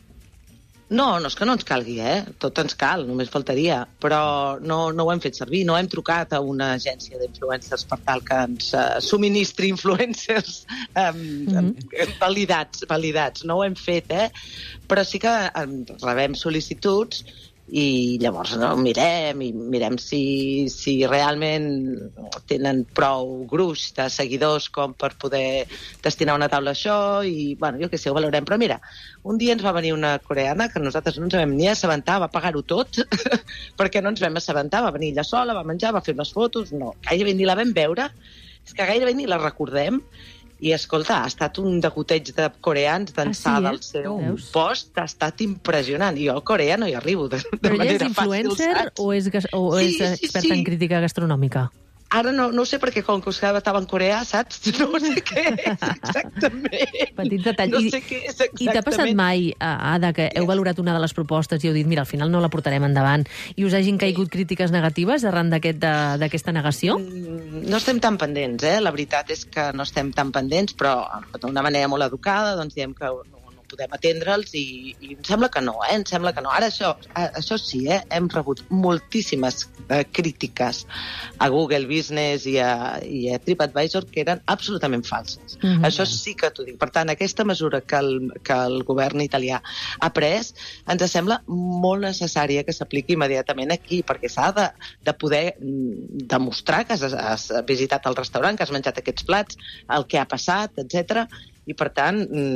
No, no és que no ens calgui, eh? Tot ens cal, només faltaria. Però no, no ho hem fet servir, no hem trucat a una agència d'influencers per tal que ens uh, subministri influencers um, mm-hmm. validats, validats. No ho hem fet, eh? Però sí que um, rebem sol·licituds i llavors no, mirem i mirem si, si realment tenen prou gruix de seguidors com per poder destinar una taula a això i, bueno, jo què sé, ho valorem. Però mira, un dia ens va venir una coreana que nosaltres no ens vam ni assabentar, va pagar-ho tot perquè no ens vam assabentar, va venir ella sola, va menjar, va fer unes fotos, no, gairebé ni la vam veure, és que gairebé ni la recordem. I, escolta, ha estat un degoteig de coreans d'ençà ah, sí, eh? del seu Veus? post, ha estat impressionant. Jo a Corea no hi arribo de, de Però manera fàcil, Però ella és influencer fàcil, o és, o sí, és sí, experta sí. en crítica gastronòmica? Ara no, no ho sé, perquè com que estava en coreà, saps? No sé què és exactament. Petits detalls. No sé què és exactament. I t'ha passat mai, Ada, que heu valorat una de les propostes i heu dit, mira, al final no la portarem endavant, i us hagin caigut crítiques negatives arran d'aquesta aquest, negació? No estem tan pendents, eh? La veritat és que no estem tan pendents, però d'una manera molt educada, doncs diem que no, no podem atendre'ls i, i em sembla que no, eh? Em sembla que no. Ara això, això sí, eh? Hem rebut moltíssimes eh, crítiques a Google Business i a, i a TripAdvisor que eren absolutament falses. Mm-hmm. Això sí que t'ho dic. Per tant, aquesta mesura que el, que el govern italià ha pres ens sembla molt necessària que s'apliqui immediatament aquí, perquè s'ha de, de poder demostrar que has, has visitat el restaurant, que has menjat aquests plats, el que ha passat, etcètera. I, per tant,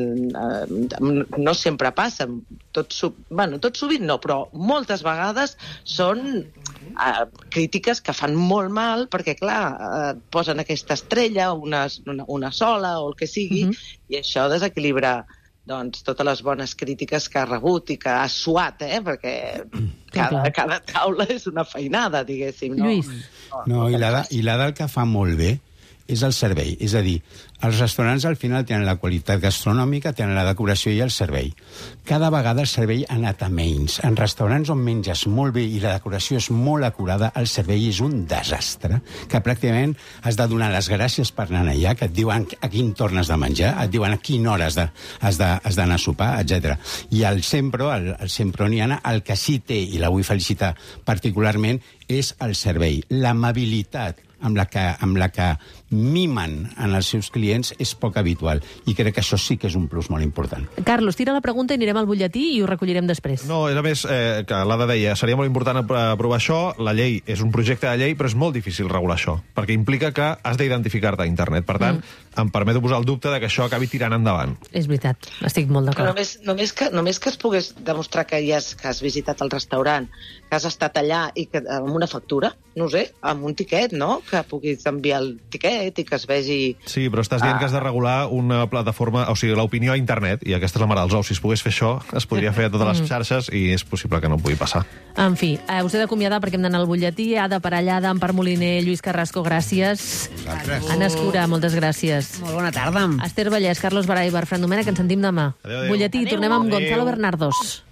no sempre passa. Tot, bueno, tot sovint no, però moltes vegades són uh, crítiques que fan molt mal, perquè, clar, uh, posen aquesta estrella, una, una, una sola, o el que sigui, uh-huh. i això desequilibra doncs, totes les bones crítiques que ha rebut i que ha suat, eh? Perquè cada, cada taula és una feinada, diguéssim. No? Lluís. No, i la, i la del que fa molt bé és el servei. És a dir, els restaurants al final tenen la qualitat gastronòmica, tenen la decoració i el servei. Cada vegada el servei ha anat a menys. En restaurants on menges molt bé i la decoració és molt acurada, el servei és un desastre, que pràcticament has de donar les gràcies per anar allà, que et diuen a quin torn has de menjar, et diuen a quina hora has d'anar a sopar, etcètera. I el Sempro, el, el Semproniana, el que sí té, i la vull felicitar particularment, és el servei. L'amabilitat amb la que, amb la que mimen en els seus clients és poc habitual. I crec que això sí que és un plus molt important. Carlos, tira la pregunta i anirem al butlletí i ho recollirem després. No, era més eh, que l'Ada deia, seria molt important aprovar això, la llei és un projecte de llei, però és molt difícil regular això, perquè implica que has d'identificar-te a internet. Per tant, mm. em permeto posar el dubte de que això acabi tirant endavant. És veritat, estic molt d'acord. Només, només, que, només que es pogués demostrar que, has, que has visitat el restaurant, que has estat allà i que amb una factura, no sé, amb un tiquet, no?, que puguis enviar el tiquet i que es vegi... Sí, però estàs dient ah. que has de regular una plataforma, o sigui, l'opinió a internet, i aquesta és la mare dels ous. Si es pogués fer això, es podria fer a totes les xarxes i és possible que no pugui passar. En fi, eh, us he d'acomiadar perquè hem d'anar al butlletí. Ada Parellada, Empar Moliner, Lluís Carrasco, gràcies. Gràcies. Anna Escura, moltes gràcies. Molt bona tarda. Esther Vallès, Carlos Baray, Berfran Domènech, ens sentim demà. Adéu, adéu. Butlletí, adéu. Tornem amb adéu. Gonzalo Bernardos.